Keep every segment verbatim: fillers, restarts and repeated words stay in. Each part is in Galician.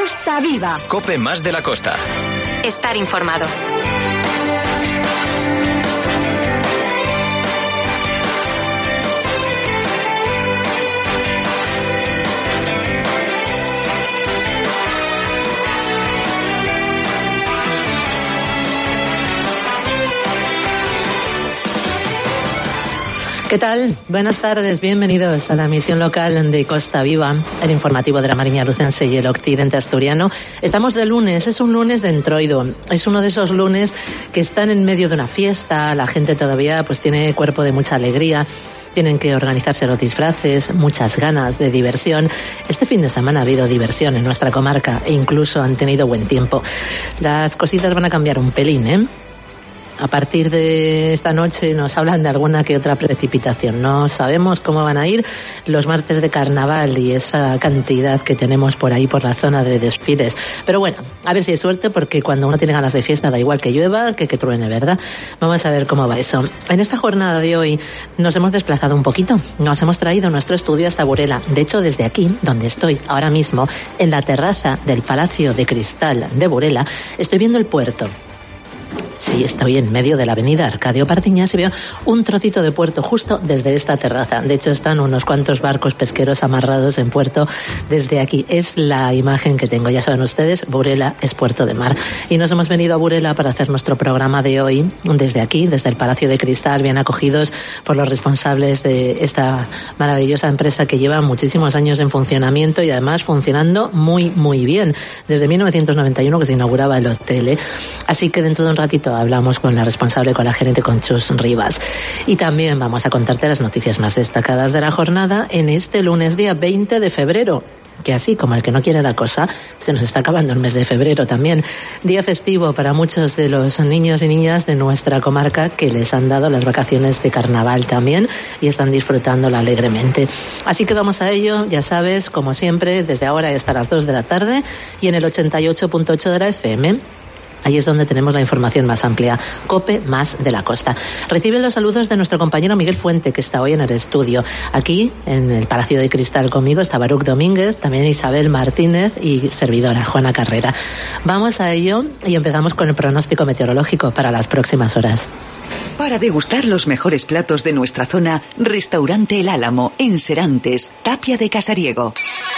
Costa Viva. COPE más de la costa. Estar informado. ¿Qué tal? Buenas tardes, bienvenidos a la emisión local de Costa Viva, el informativo de la Mariña Lucense y el occidente asturiano. Estamos de lunes, es un lunes de entroido, es uno de esos lunes que están en medio de una fiesta, la gente todavía pues tiene cuerpo de mucha alegría. Tienen que organizarse los disfraces, muchas ganas de diversión. Este fin de semana ha habido diversión en nuestra comarca e incluso han tenido buen tiempo. Las cositas van a cambiar un pelín, ¿eh? A partir de esta noche nos hablan de alguna que otra precipitación. No sabemos cómo van a ir los martes de carnaval y esa cantidad que tenemos por ahí por la zona de desfiles. Pero bueno, a ver si hay suerte, porque cuando uno tiene ganas de fiesta da igual que llueva que que truene, ¿verdad? Vamos a ver cómo va eso. En esta jornada de hoy nos hemos desplazado un poquito. Nos hemos traído nuestro estudio hasta Burela. De hecho, desde aquí, donde estoy ahora mismo, en la terraza del Palacio de Cristal de Burela, estoy viendo el puerto. Sí, estoy en medio de la avenida Arcadio Pardiñas y veo un trocito de puerto justo desde esta terraza. De hecho, están unos cuantos barcos pesqueros amarrados en puerto desde aquí. Es la imagen que tengo. Ya saben ustedes, Burela es puerto de mar. Y nos hemos venido a Burela para hacer nuestro programa de hoy desde aquí, desde el Palacio de Cristal, bien acogidos por los responsables de esta maravillosa empresa que lleva muchísimos años en funcionamiento y además funcionando muy, muy bien. Desde mil novecientos noventa y uno que se inauguraba el hotel, ¿eh? Así que dentro de un ratito hablamos con la responsable, con la gerente, con Chus Rivas. Y también vamos a contarte las noticias más destacadas de la jornada en este lunes día veinte de febrero. Que así como el que no quiere la cosa, se nos está acabando el mes de febrero también. Día festivo para muchos de los niños y niñas de nuestra comarca que les han dado las vacaciones de carnaval también y están disfrutándola alegremente. Así que vamos a ello, ya sabes, como siempre, desde ahora hasta las dos de la tarde y en el ochenta y ocho punto ocho de la F M. Ahí es donde tenemos la información más amplia. COPE más de la costa. Recibe los saludos de nuestro compañero Miguel Fuente, que está hoy en el estudio. Aquí, en el Palacio de Cristal conmigo, está Baruch Domínguez, también Isabel Martínez y servidora, Juana Carrera. Vamos a ello y empezamos con el pronóstico meteorológico para las próximas horas. Para degustar los mejores platos de nuestra zona, Restaurante El Álamo, en Serantes, Tapia de Casariego.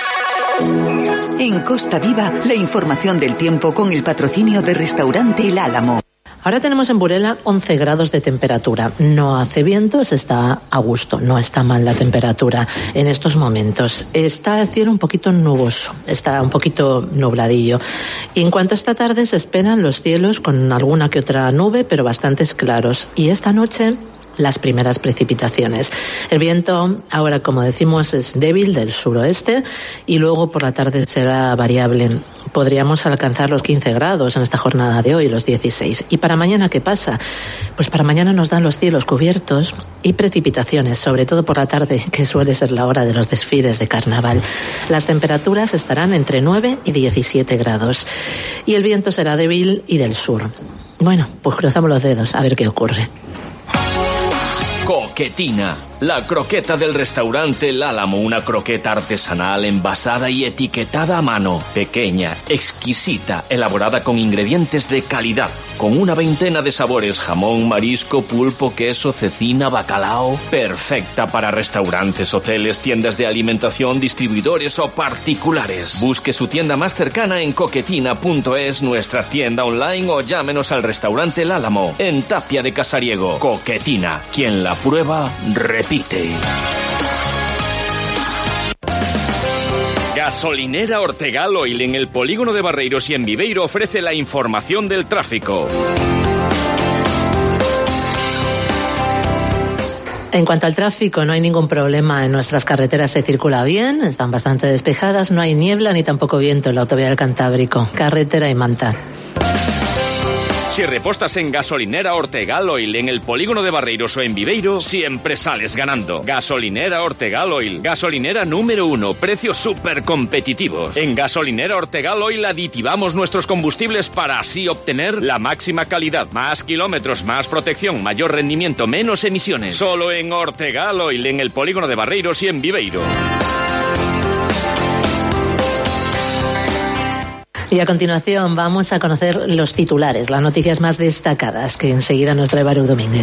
En Costa Viva, la información del tiempo con el patrocinio de Restaurante El Álamo. Ahora tenemos en Burela once grados de temperatura. No hace viento, se está a gusto, no está mal la temperatura en estos momentos. Está el cielo un poquito nuboso, está un poquito nubladillo. Y en cuanto a esta tarde se esperan los cielos con alguna que otra nube, pero bastantes claros. Y esta noche las primeras precipitaciones. El viento ahora, como decimos, es débil del suroeste y luego por la tarde será variable. Podríamos alcanzar los quince grados en esta jornada de hoy, los dieciséis. ¿Y para mañana qué pasa? Pues para mañana nos dan los cielos cubiertos y precipitaciones, sobre todo por la tarde, que suele ser la hora de los desfiles de carnaval. Las temperaturas estarán entre nueve y diecisiete grados y el viento será débil y del sur. Bueno, pues cruzamos los dedos a ver qué ocurre. Coquetina, la croqueta del restaurante El Álamo, una croqueta artesanal envasada y etiquetada a mano, pequeña, exquisita, elaborada con ingredientes de calidad, con una veintena de sabores: jamón, marisco, pulpo, queso, cecina, bacalao. Perfecta para restaurantes, hoteles, tiendas de alimentación, distribuidores o particulares. Busque su tienda más cercana en coquetina punto es, nuestra tienda online, o llámenos al restaurante El Álamo, en Tapia de Casariego. Coquetina, quien la prueba, repite. Gasolinera Ortegal Oil en el polígono de Barreiros y en Viveiro ofrece la información del tráfico. En cuanto al tráfico, no hay ningún problema en nuestras carreteras, se circula bien, están bastante despejadas, no hay niebla ni tampoco viento en la autovía del Cantábrico, carretera y Manta. Si repostas en Gasolinera Ortegal Oil en el polígono de Barreiros o en Viveiro, siempre sales ganando. Gasolinera Ortegal Oil, gasolinera número uno, precios súper competitivos. En Gasolinera Ortegal Oil aditivamos nuestros combustibles para así obtener la máxima calidad, más kilómetros, más protección, mayor rendimiento, menos emisiones. Solo en Ortegal Oil en el polígono de Barreiros y en Viveiro. Y a continuación vamos a conocer los titulares, las noticias más destacadas que enseguida nos trae Baruch Domínguez.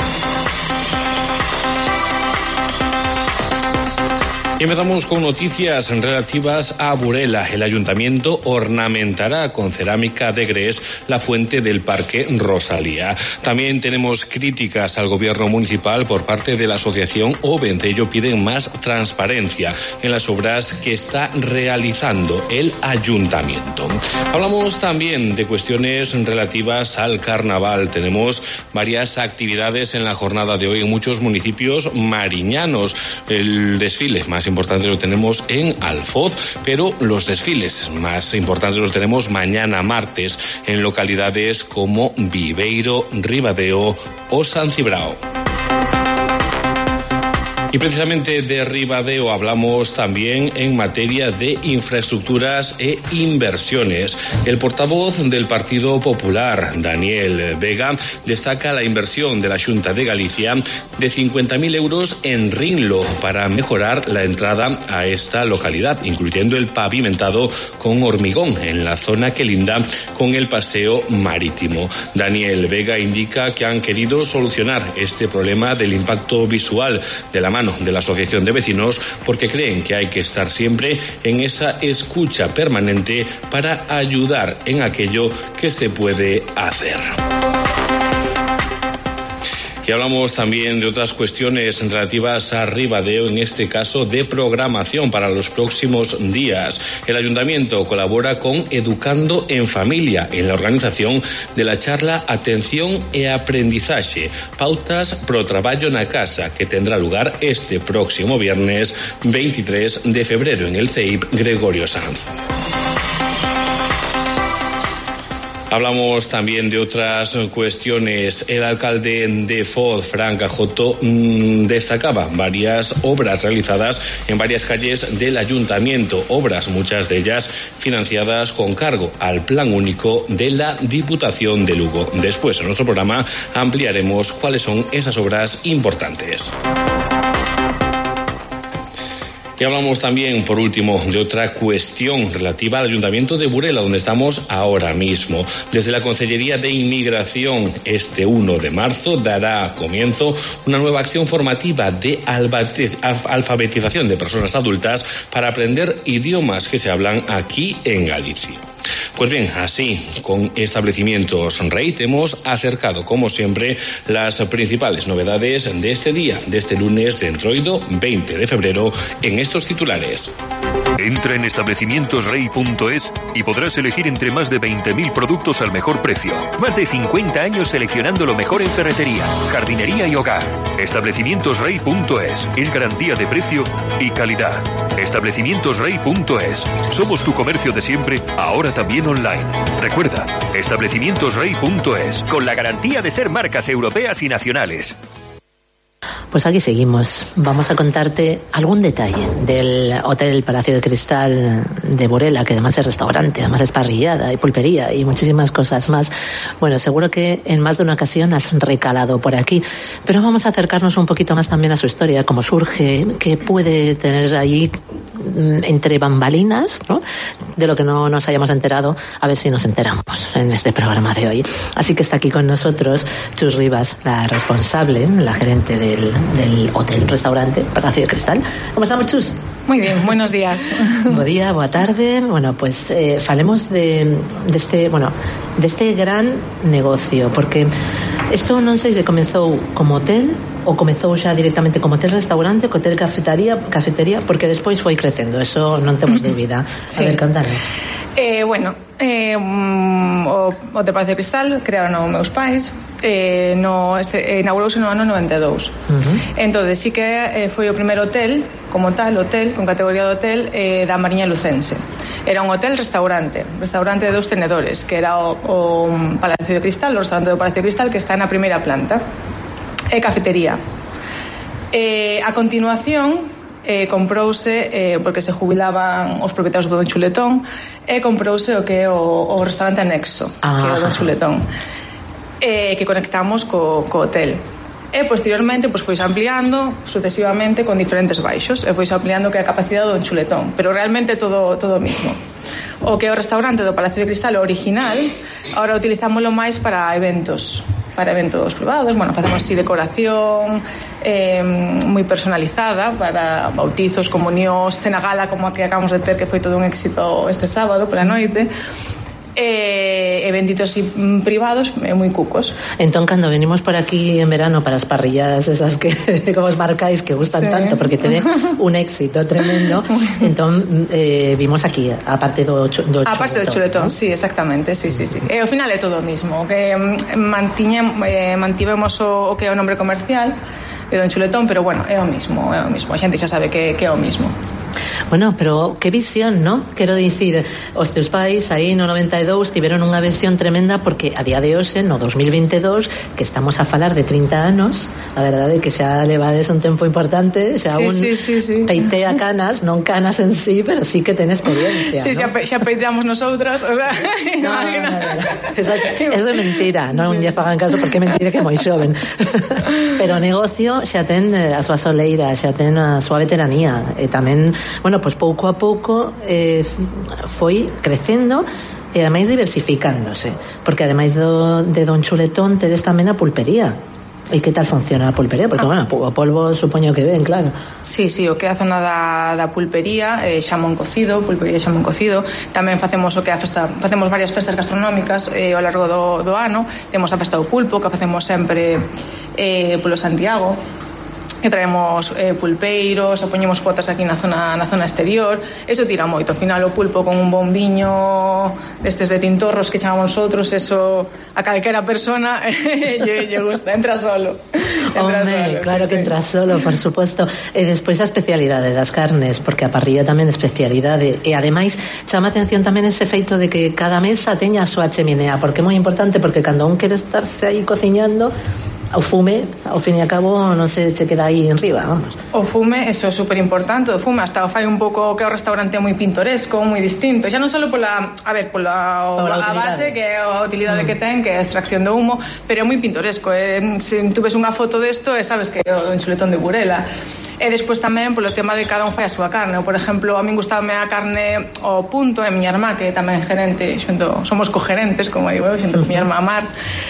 Y empezamos con noticias relativas a Burela. El ayuntamiento ornamentará con cerámica de grés la fuente del Parque Rosalía. También tenemos críticas al gobierno municipal por parte de la asociación Oven. Ellos piden más transparencia en las obras que está realizando el ayuntamiento. Hablamos también de cuestiones relativas al carnaval. Tenemos varias actividades en la jornada de hoy en muchos municipios mariñanos. El desfile más importante lo tenemos en Alfoz, pero los desfiles más importantes los tenemos mañana martes en localidades como Viveiro, Ribadeo o San Cibrao. Y precisamente de Ribadeo hablamos también en materia de infraestructuras e inversiones. El portavoz del Partido Popular, Daniel Vega, destaca la inversión de la Xunta de Galicia de cincuenta mil euros en Rinlo para mejorar la entrada a esta localidad, incluyendo el pavimentado con hormigón en la zona que linda con el paseo marítimo. Daniel Vega indica que han querido solucionar este problema del impacto visual de la de la Asociación de Vecinos porque creen que hay que estar siempre en esa escucha permanente para ayudar en aquello que se puede hacer. Y hablamos también de otras cuestiones relativas a Ribadeo, en este caso de programación para los próximos días. El ayuntamiento colabora con Educando en Familia en la organización de la charla Atención e Aprendizaje, pautas pro traballo na casa, que tendrá lugar este próximo viernes veintitrés de febrero en el C E I P Gregorio Sanz. Hablamos también de otras cuestiones. El alcalde de Foz, Fran Cajoto, mmm, destacaba varias obras realizadas en varias calles del ayuntamiento, obras, muchas de ellas financiadas con cargo al Plan Único de la Diputación de Lugo. Después, en nuestro programa, ampliaremos cuáles son esas obras importantes. Y hablamos también, por último, de otra cuestión relativa al Ayuntamiento de Burela, donde estamos ahora mismo. Desde la Consellería de Inmigración, este uno de marzo dará comienzo una nueva acción formativa de alfabetización de personas adultas para aprender idiomas que se hablan aquí en Galicia. Pues bien, así, con Establecimientos Rey, te hemos acercado, como siempre, las principales novedades de este día, de este lunes de Entroido, veinte de febrero, en estos titulares. Entra en establecimientos rey punto es y podrás elegir entre más de veinte mil productos al mejor precio. Más de cincuenta años seleccionando lo mejor en ferretería, jardinería y hogar. establecimientos rey punto es es garantía de precio y calidad. establecimientos rey punto es. Somos tu comercio de siempre, ahora también online. Recuerda, establecimientos rey punto es, con la garantía de ser marcas europeas y nacionales. Pues aquí seguimos. Vamos a contarte algún detalle del Hotel Palacio de Cristal de Burela, que además es restaurante, además es parrillada y pulpería y muchísimas cosas más. Bueno, seguro que en más de una ocasión has recalado por aquí, pero vamos a acercarnos un poquito más también a su historia, cómo surge, qué puede tener ahí entre bambalinas, ¿no?, de lo que no nos hayamos enterado, a ver si nos enteramos en este programa de hoy. Así que está aquí con nosotros Chus Rivas, la responsable, la gerente del, del hotel restaurante Palacio de Cristal. ¿Cómo estamos, Chus? Muy bien, buenos días. Bo día, boa tarde. Bueno, pues eh, falemos de, de este, bueno, de este gran negocio, porque isto non sei se comezou como hotel ou comezou xa directamente como hotel restaurante, hotel cafetería, cafetería, porque despois foi crecendo, eso non temos dúbida. Sí. A ver, contanos. Eh, bueno, eh, o Hotel Palacio de Cristal crearon os meus pais, eh, no, este, eh, inaugurouse no ano noventa e dous. Uh-huh. Entón, sí que eh, foi o primeiro hotel, como tal, hotel, con categoría de hotel, eh, da Mariña Lucense. Era un hotel-restaurante, restaurante de dous tenedores, que era o, o Palacio de Cristal, o restaurante do Palacio de Cristal, que está na primeira planta, e cafetería. Eh, a continuación, eh, comprouse, eh, porque se jubilaban os propietarios do Don Chuletón, e comprouse o que é o, o restaurante anexo, ah, que é o Don Chuletón, eh, que conectamos co, co hotel. E posteriormente pois foi ampliando sucesivamente con diferentes baixos, e foi ampliando que a capacidade do Don Chuletón, pero realmente todo todo o mismo. o que é o restaurante do Palacio de Cristal original, ahora utilizámoslo máis para eventos, para eventos privados. Bueno, facemos así decoración eh, moi personalizada para bautizos, comunións, cena gala como a que acabamos de ter, que foi todo un éxito este sábado pola noite. E, e benditos e privados e moi cucos. Entón, cando venimos por aquí en verano para as parrilladas esas que como os marcáis, que gustan sí. tanto, porque ten un éxito tremendo, entón eh, vimos aquí a parte do, do chuletón. A parte do chuletón, ¿no? Sí, exactamente, sí, sí, sí. E ao final é todo o mismo, que mantiñem, eh, mantivemos o, o que é o nombre comercial de Don Chuletón, pero bueno, é o mismo, é o mismo. A xente xa sabe que, que é o mismo. Bueno, pero que visión, ¿no? Quero dicir, os teus pais aí no noventa e dous tiveron unha visión tremenda, porque a día de hoxe, no dos mil veintidós, que estamos a falar de trinta anos, a verdade é que xa levades un tempo importante, xa sí, un sí, sí, sí. peitea canas, non canas en sí, pero sí que ten experiencia, sí, ¿no? xa, pe, xa peiteamos nosotras, o sea, no, no, no, no. Eso, eso é mentira, non lle fagan caso, porque é mentira que é moi xoven. Pero o negocio xa ten a súa soleira, xa ten a súa veteranía, e tamén, bueno, pois pouco a pouco eh, foi crecendo e ademais diversificándose, porque ademais do, de Don Chuletón tedes tamén a pulpería. E que tal funciona a pulpería? Porque, ah. bueno, o polvo supoño que ven, claro. Sí, sí, o que é a zona da, da pulpería, eh, xamón cocido, pulpería e xamón cocido. Tamén facemos o que a festa, facemos varias festas gastronómicas eh, ao largo do, do ano. Temos a festa do pulpo, que facemos sempre eh, polo Santiago, que traemos eh, pulpeiros, poñemos potas aquí na zona, na zona exterior. Eso tira moito, ao final o pulpo con un bombiño destes de tintorros que chamamos outros, eso a calquera persona lle, lle gusta, entra solo, entra Home, solo, claro, sí, que sí. entra solo, por suposto. E despois a especialidade das carnes, porque a parrilla tamén é especialidade, e ademais chama atención tamén ese feito de que cada mesa teña a súa cheminea, porque é moi importante, porque cando un quere estarse aí cociñando, o fume, ao fin e a cabo, non se che queda aí en riba, vamos. O fume, eso é super importante, o fume hasta o fai un pouco que o restaurante é moi pintoresco, moi distinto, xa non só pola, a ver, pola o, a base, que é a utilidade mm. que ten, que é a extracción do humo, pero é moi pintoresco, eh? Se tú ves unha foto desto, e sabes que é o Don Chuletón de Burela. E despois tamén polo tema de cada un fai a súa carne. Por exemplo, a min gustame a carne ao punto, e a miña irmá, que tamén é gerente, xunto, somos cogerentes, como digo eu, xunto a miña irmá Mar,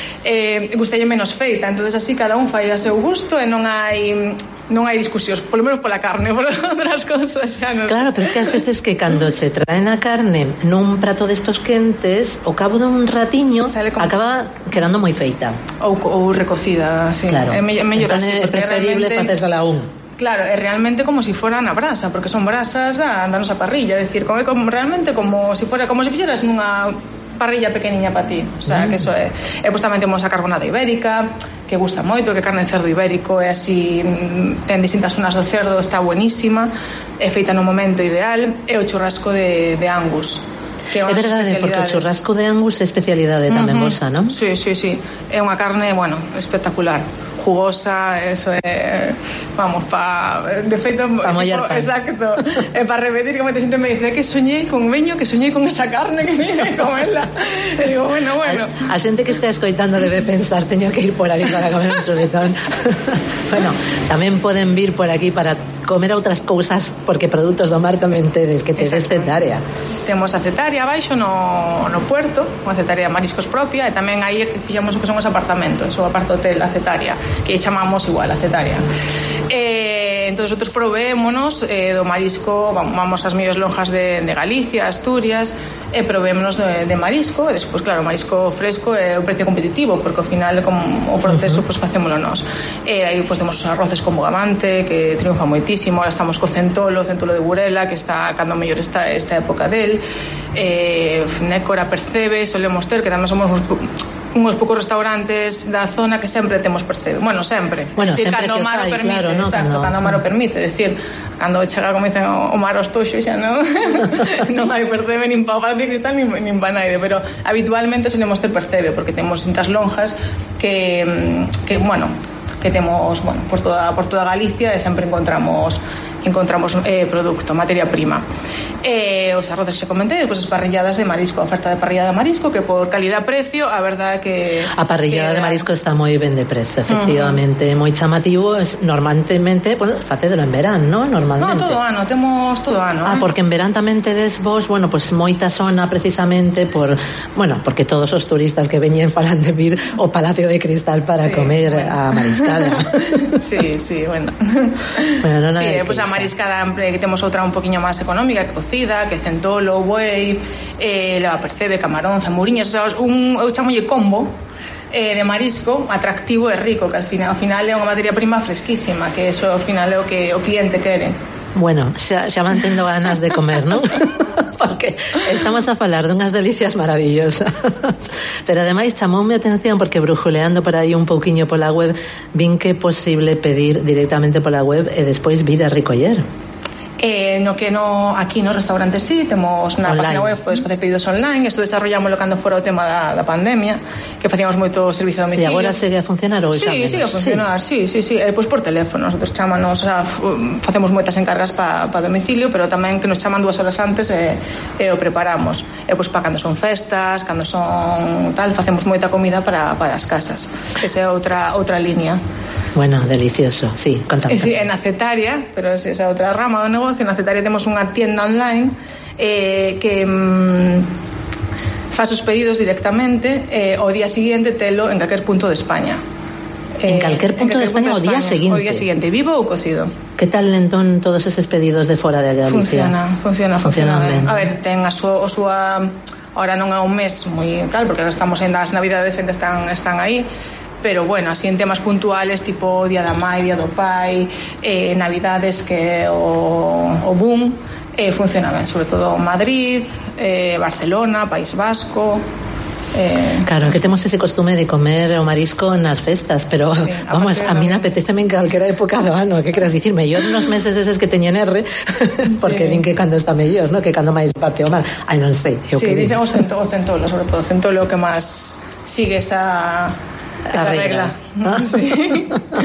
eh, gustalle menos feita. Entonces así cada un fai a seu gusto e non hai non hai discusións, polo menos pola carne, por outras cousas xa non. Claro, pero es que ás veces que cando che traen a carne nun prato destos quentes, ao cabo dun ratiño como... acaba quedando moi feita. Ou, ou recocida, sí. Claro. É mellor, mellor entón así, é preferible realmente... facesla un. Claro, é realmente como se si fora na brasa, porque son brasas da, da nosa parrilla, é dicir, como, como, realmente como se si fora, como se fixeras nunha parrilla pequeniña para ti, o sea, mm. que eso é. E pois tamén temos a carbonada ibérica, que gusta moito, que carne de cerdo ibérico é así, ten distintas zonas do cerdo, está buenísima, é feita no momento ideal, e o churrasco de, de Angus. É verdade, porque o churrasco de Angus é especialidade tamén uh-huh. vosa, non? Sí, sí, sí, é unha carne, bueno, espectacular, jugosa, eso é, vamos, pa, de feito, pa mollar pan. Exacto, é para repetir, que moita xente me dice que soñei con veño, que soñei con esa carne, que viene con ela, e digo, bueno, bueno. A, a xente que está escoitando debe pensar, teño que ir por aquí para comer un chuletón. Bueno, tamén poden vir por aquí para comer outras cousas, porque produtos do mar tamén tedes, que tedes cetaria. Temos a cetaria abaixo no, no puerto, unha cetaria de mariscos propia, e tamén aí fixamos o que son os apartamentos, o aparto hotel, a cetaria, que chamamos igual a cetaria. Eh, entón, nosotros proveémonos eh, do marisco, vamos ás mellores lonjas de, de Galicia, Asturias, e proveémonos de, de marisco, e despois, claro, o marisco fresco é o precio competitivo, porque ao final, como o proceso, uh-huh. pues, facémolo nós. E aí, pues, temos os arroces con bogamante, que triunfa moitísimo, ahora estamos co centolo, o centolo de Burela, que está cando mellor está esta época del, eh, Nécora, Percebe, solemos ter, que tamén somos uns uns poucos restaurantes da zona que sempre temos Percebe. Bueno, sempre. Bueno, decir, sempre cando que o mar sai, o permite, claro, no, exacto, no. cando o mar o permite, decir, cando chega, como dicen, o mar aos toxos, xa non non hai Percebe nin pa o Palacio de Cristal nin, nin pa naide, pero habitualmente solemos ter Percebe, porque temos distintas lonjas que, que bueno, que temos, bueno, por toda, por toda Galicia, e sempre encontramos encontramos eh, produto, materia prima. Eh, os arroces que comentei, pues as parrilladas de marisco, a oferta de parrillada de marisco, que por calidad-precio, a verdade que... A parrillada que de marisco está moi ben de precio, efectivamente, uh-huh. moi chamativo, es, normalmente, pues, facedelo en verán, ¿no? Normalmente. No, todo ano, temos todo ano. Ah, eh? porque en verán tamén tedes vos, bueno, pues moita zona precisamente por, bueno, porque todos os turistas que veñen falan de vir ao Palacio de Cristal para sí, comer bueno. a mariscada. Sí, sí, bueno. Bueno, non sí, eh, pues a mariscada que temos outra un poquinho máis económica, que cocida, que centolo, buey, eh, leva percebe, camarón, zamuriñas, o sea, un, eu chamolle combo eh, de marisco atractivo e rico, que al final, ao final é unha materia prima fresquísima, que eso ao final é o que o cliente quere. Bueno, xa, xa van tendo ganas de comer, non? Porque estamos a falar dunhas delicias maravillosas. Pero ademais chamoume a atención porque brujuleando por aí un pouquiño pola web vin que é posible pedir directamente pola web e despois vir a recoller. Eh, no que no aquí no restaurante sí, temos na online. Página web podes facer pedidos online, isto desarrollámoslo cando fora o tema da, da pandemia, que facíamos moito servicio a domicilio. E agora segue a funcionar ou sí, xa menos? Sí, sigue a funcionar, sí, sí, sí, sí. Eh, pois por teléfono, nosotros chámanos, o sea, facemos moitas encargas para pa domicilio, pero tamén que nos chaman dúas horas antes e, e o preparamos. E pois para cando son festas, cando son tal, facemos moita comida para, para as casas. Esa é outra outra línea. Bueno, delicioso, sí, contame. Sí, en Acetaria, pero es esa outra rama do negocio. En Acetaria temos unha tienda online eh, que mm, faz os pedidos directamente eh, o día siguiente telo en calquer punto de España. En calquer punto de España, o día seguinte. O día seguinte, vivo ou cocido. Que tal entón todos eses pedidos de fora de Galicia? Funciona, funciona, funciona, funciona ben. A ver, ten a súa, a súa ahora non é un mes moi tal, porque estamos en das navidades ainda están, están aí, pero bueno, así en temas puntuales tipo Día da Mai, Día do Pai, eh, Navidades que o, o boom eh, funciona ben, sobre todo Madrid, eh, Barcelona, País Vasco. Eh, claro, que temos ese costume de comer o marisco nas festas, pero sí, vamos, a mí me apetece en calquera época do ano, que queres dicir, mellor nos meses eses que teñen R, porque sí. Din que cando está mellor, ¿no? Que cando máis bate o mar. Ai, non sei. Sí, dicen o centolo, centolo, sobre todo centolo que máis sigue esa esa regla, regla. ¿No? Sí.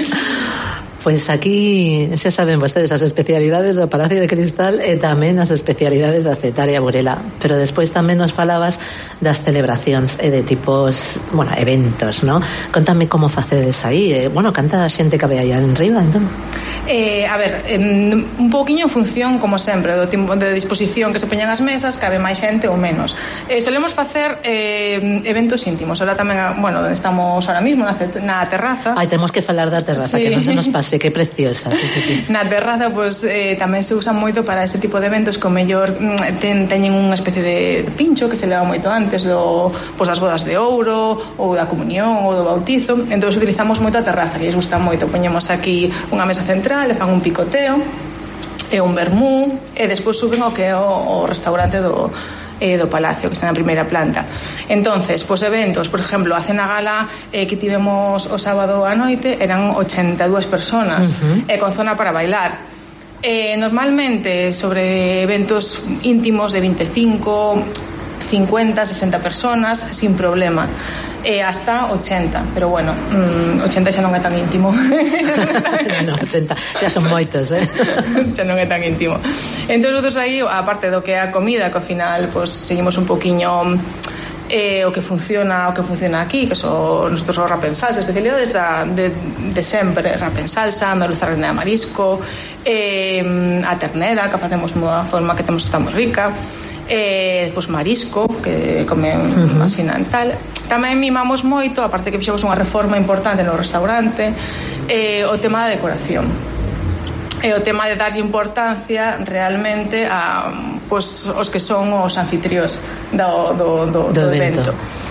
Pois pues aquí xa saben vostedes as especialidades do Palacio de Cristal e tamén as especialidades da Acetaria Burela, pero despois tamén nos falabas das celebracións e de tipos, bueno, eventos, ¿no? Contame como facedes aí, eh, bueno, canta a xente que vai aí arriba, entón? Eh, a ver, eh, un pouquiño en función, como sempre, do tempo de disposición que se poñan as mesas, cabe máis xente ou menos. Eh, solemos facer eh, eventos íntimos, ahora tamén, bueno, onde estamos ahora mismo, na, na terraza. Ai, temos que falar da terraza, sí. Que non se nos pase. Que preciosa, sí, sí, sí. Na terraza, pues, eh, tamén se usa moito para ese tipo de eventos que o mellor ten, teñen unha especie de pincho que se leva moito antes do, pues, das bodas de ouro ou da comunión ou do bautizo, entón utilizamos moito a terraza, que lles gusta moito. Poñemos aquí unha mesa central, le fan un picoteo e un vermú e despois suben ao que é o, o restaurante do Eh, do Palacio, que está na primeira planta. Entonces, pues eventos, por exemplo, a cena gala eh, que tivemos o sábado a noite eran ochenta e dúas personas, uh-huh. E con zona para bailar. Eh, normalmente sobre eventos íntimos de veinticinco, cincuenta, sesenta personas sin problema, eh, hasta ochenta, pero bueno, mmm, ochenta xa non é tan íntimo. No, ochenta xa son moitos, eh? Xa non é tan íntimo. Entón, nosotros aí, aparte do que é a comida, que ao final pues, seguimos un poquinho eh, o que funciona o que funciona aquí, que son nosotros o rap en salsa, especialidades da, de, de sempre, rap en salsa, merluza reina de marisco, eh, a ternera, que facemos unha forma que temos está moi rica, eh, pues marisco, que comen uh-huh. así nan tal. Tamén mimamos moito, aparte que fixemos unha reforma importante no restaurante, eh, o tema da decoración. E o tema de darlle importancia realmente a pues, os que son os anfitrións do, do, do, do, do evento.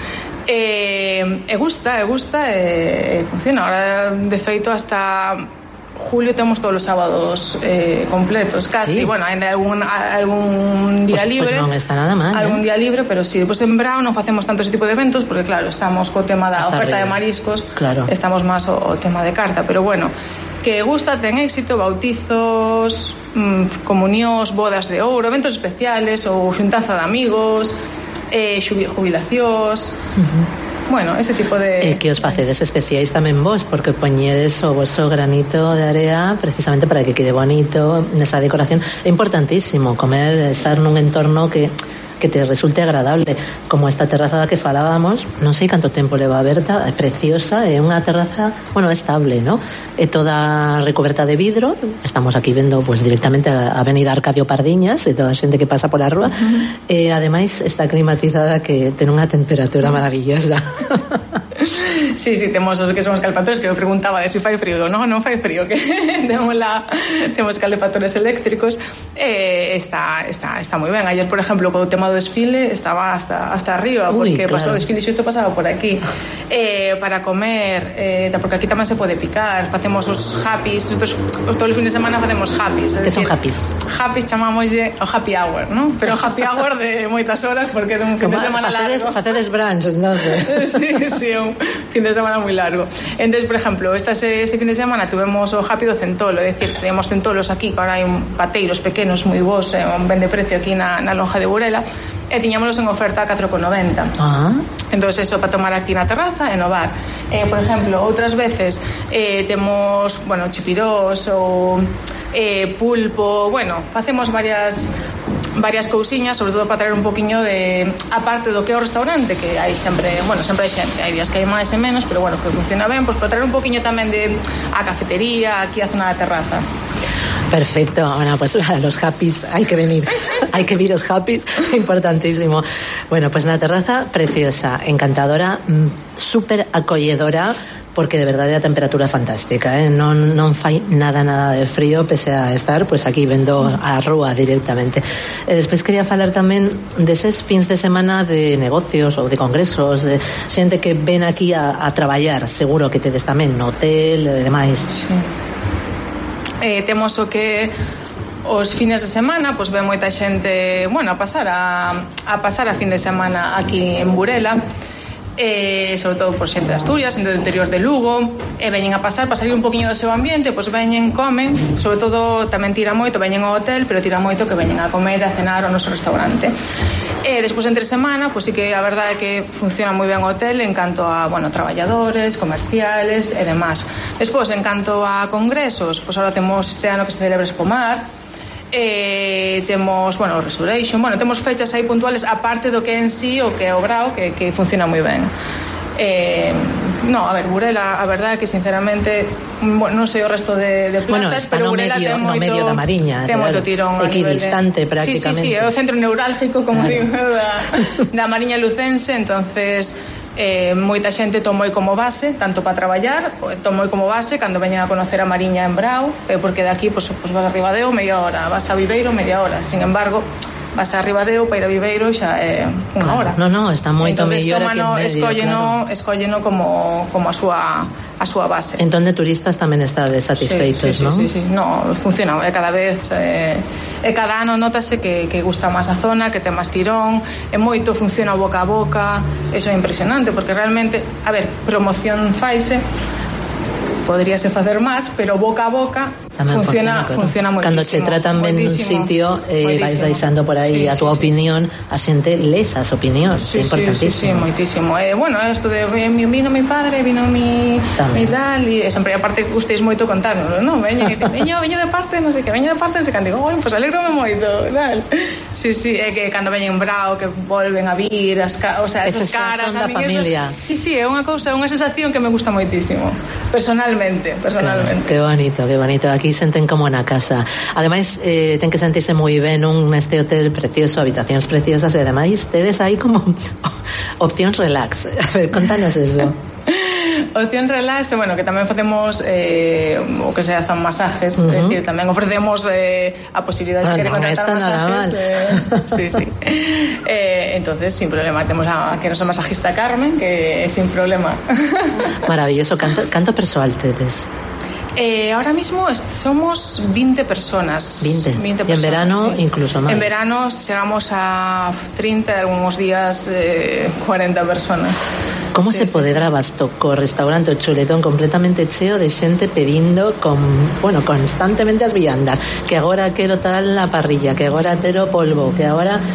E, e gusta, e gusta e, e funciona. Ahora, de feito, hasta julio temos todos os sábados eh, completos, casi. Sí. Bueno, hai algún, algún día pues, libre. Pues non está nada mal. Algún eh? día libre, pero sí. Pues en verano non facemos tanto ese tipo de eventos porque, claro, estamos co tema da hasta oferta arriba. De mariscos. Claro. Estamos máis o, o tema de carta, pero bueno, que gusta, ten éxito, bautizos, mmm, comunións, bodas de ouro, eventos especiales ou xuntanza de amigos, eh, jubilacións. Uh-huh. bueno, ese tipo de... E que os facedes especiais tamén vos, porque poñedes o voso granito de area precisamente para que quede bonito nesa decoración. É importantísimo comer, estar nun entorno que que te resulte agradable, como esta terraza da que falábamos. Non sei canto tempo leva aberta, é preciosa, é unha terraza, bueno, estable, ¿no? É toda recoberta de vidro. Estamos aquí vendo pues directamente a Avenida Arcadio Pardiñas e toda a xente que pasa pola rúa. Uh-huh. E ademais está climatizada, que ten unha temperatura maravillosa. Sí, sí, temos os que somos calefactores, que eu preguntaba de se fai frío. Non, non fai frío, que temos, la, temos calefactores eléctricos. Eh, está, está, está moi ben. Ayer, por exemplo, co tema do desfile estaba hasta, hasta arriba. Uy, porque claro, pasou o desfile e xusto pasaba por aquí. Eh, para comer, eh, porque aquí tamén se pode picar. Facemos os happies, pues, os todos os fines de semana facemos happies. Que son happies? Happies chamámoslle o happy hour, ¿no? Pero happy hour de moitas horas, porque é un fin de semana facedes, largo. Facedes brunch, entonces. Sí, sí, un fin de semana moi largo. Entonces, por exemplo, esta, este fin de semana tuvemos o happy do centolo, é dicir, teníamos centolos aquí, que ahora hai un pateiros pequenos moi bons, eh, un vende precio aquí na, na lonja de Burela, e tiñámolos en oferta a catro con noventa. Ah. Entonces, eso para tomar aquí na terraza e no bar. Eh, por exemplo, outras veces eh, temos, bueno, chipirós ou eh, pulpo, bueno, facemos varias varias cousiñas, sobre todo para traer un poquinho de, aparte do que é o restaurante, que hai sempre, bueno, sempre hai xente, hai días que hai máis e menos, pero bueno, que funciona ben, pois pues, para traer un poquinho tamén de a cafetería, aquí a zona da terraza. Perfecto, bueno, pues a los happies hay que venir, hay que vir los happies, importantísimo. Bueno, pues una terraza preciosa, encantadora, súper acolledora, porque de verdade a temperatura é fantástica, eh? non, non fai nada, nada de frío, pese a estar pues aquí vendo a rúa directamente. E despois quería falar tamén deses fins de semana de negocios ou de congresos, de xente que ven aquí a, a traballar, seguro que tedes tamén no hotel e demais. Sí. Eh, temos o que os fines de semana, pois ven moita xente, bueno, a pasar a, a pasar a fin de semana aquí en Burela, eh, sobre todo por xente de Asturias, xente do interior de Lugo, e veñen a pasar, para salir un poquinho do seu ambiente, pois veñen, comen, sobre todo tamén tira moito, veñen ao hotel, pero tira moito que veñen a comer e a cenar ao noso restaurante. E despois entre semana, pois sí que a verdade é que funciona moi ben o hotel en canto a, bueno, traballadores, comerciales e demás. Despois, en canto a congresos, pois ahora temos este ano que se celebra Espomar, eh, temos, bueno, Resurrection, bueno, temos fechas aí puntuales aparte do que en sí o que é o Brao, que, que funciona moi ben. Eh, no, a ver, Burela, a verdade é que sinceramente, bueno, non sei o resto de, de plazas, bueno, pero no Burela medio, ten moito, no medio da Mariña, ten moito tirón equidistante de... prácticamente. Sí, sí, sí, é o centro neurálgico, como claro, digo, da, da Mariña lucense, entonces eh, moita xente tomou como base, tanto para traballar, tomou como base cando veñan a conocer a Mariña en Brao, eh, porque de aquí pues, pues vas a Ribadeo media hora, vas a Viveiro media hora, sin embargo vas a Ribadeo para ir a Viveiro xa é unha claro, hora. No, no, está moito mellor aquí en medio, escólleno, claro. escólleno como, como a súa a súa base. Entón de turistas tamén está satisfeitos, sí, sí, non? Sí, sí, sí, no, funciona, e cada vez eh, e cada ano notase que, que gusta máis a zona, que ten máis tirón, e moito funciona boca a boca, eso é impresionante, porque realmente, a ver, promoción faise, poderíase facer máis, pero boca a boca tamén funciona, funciona, claro, funciona cando se tratan ben un sitio, eh, vais deixando por aí sí, a túa sí, opinión, sí, a xente les as opinións, sí, é importantísimo. Sí, sí, sí, moitísimo. Eh, bueno, isto de vino mi padre, vino mi, mi tal, e sempre aparte gustéis moito contárnoslo, non? Veño, veño, veño de parte, non sei que, veño de parte, non sei que, digo, oi, pois alégrome moito, tal. Sí, sí, é que cando veñen Brao, que volven a vir, as, o sea, esas caras, a mí familia. Eso, sí, sí, é unha cousa, unha sensación que me gusta moitísimo, personalmente, personalmente. Que, que bonito, que bonito. Aquí senten como na casa. Ademais, eh, ten que sentirse moi ben un este hotel precioso, habitacións preciosas, e ademais tedes aí como opcións relax. A ver, contanos eso. Opción relax, bueno, que tamén facemos eh, o que se hacen masajes, uh-huh, é dicir, tamén ofrecemos eh, a posibilidade de bueno, que contratar masajes, eh, sí, sí. Eh, entonces, sin problema, temos a que nosa masajista Carmen, que sin problema. Maravilloso. Canto, canto persoal tedes? Eh, ahora mismo somos veinte personas. veinte. veinte y en personas, verano sí, incluso más. En verano llegamos a treinta, algunos días eh, cuarenta personas. Como sí, se sí, poderá sí. Basto co restaurante O Chuletón completamente cheo de xente pedindo con, bueno, constantemente as viandas, que agora quero tal la parrilla, que agora quero polvo, que agora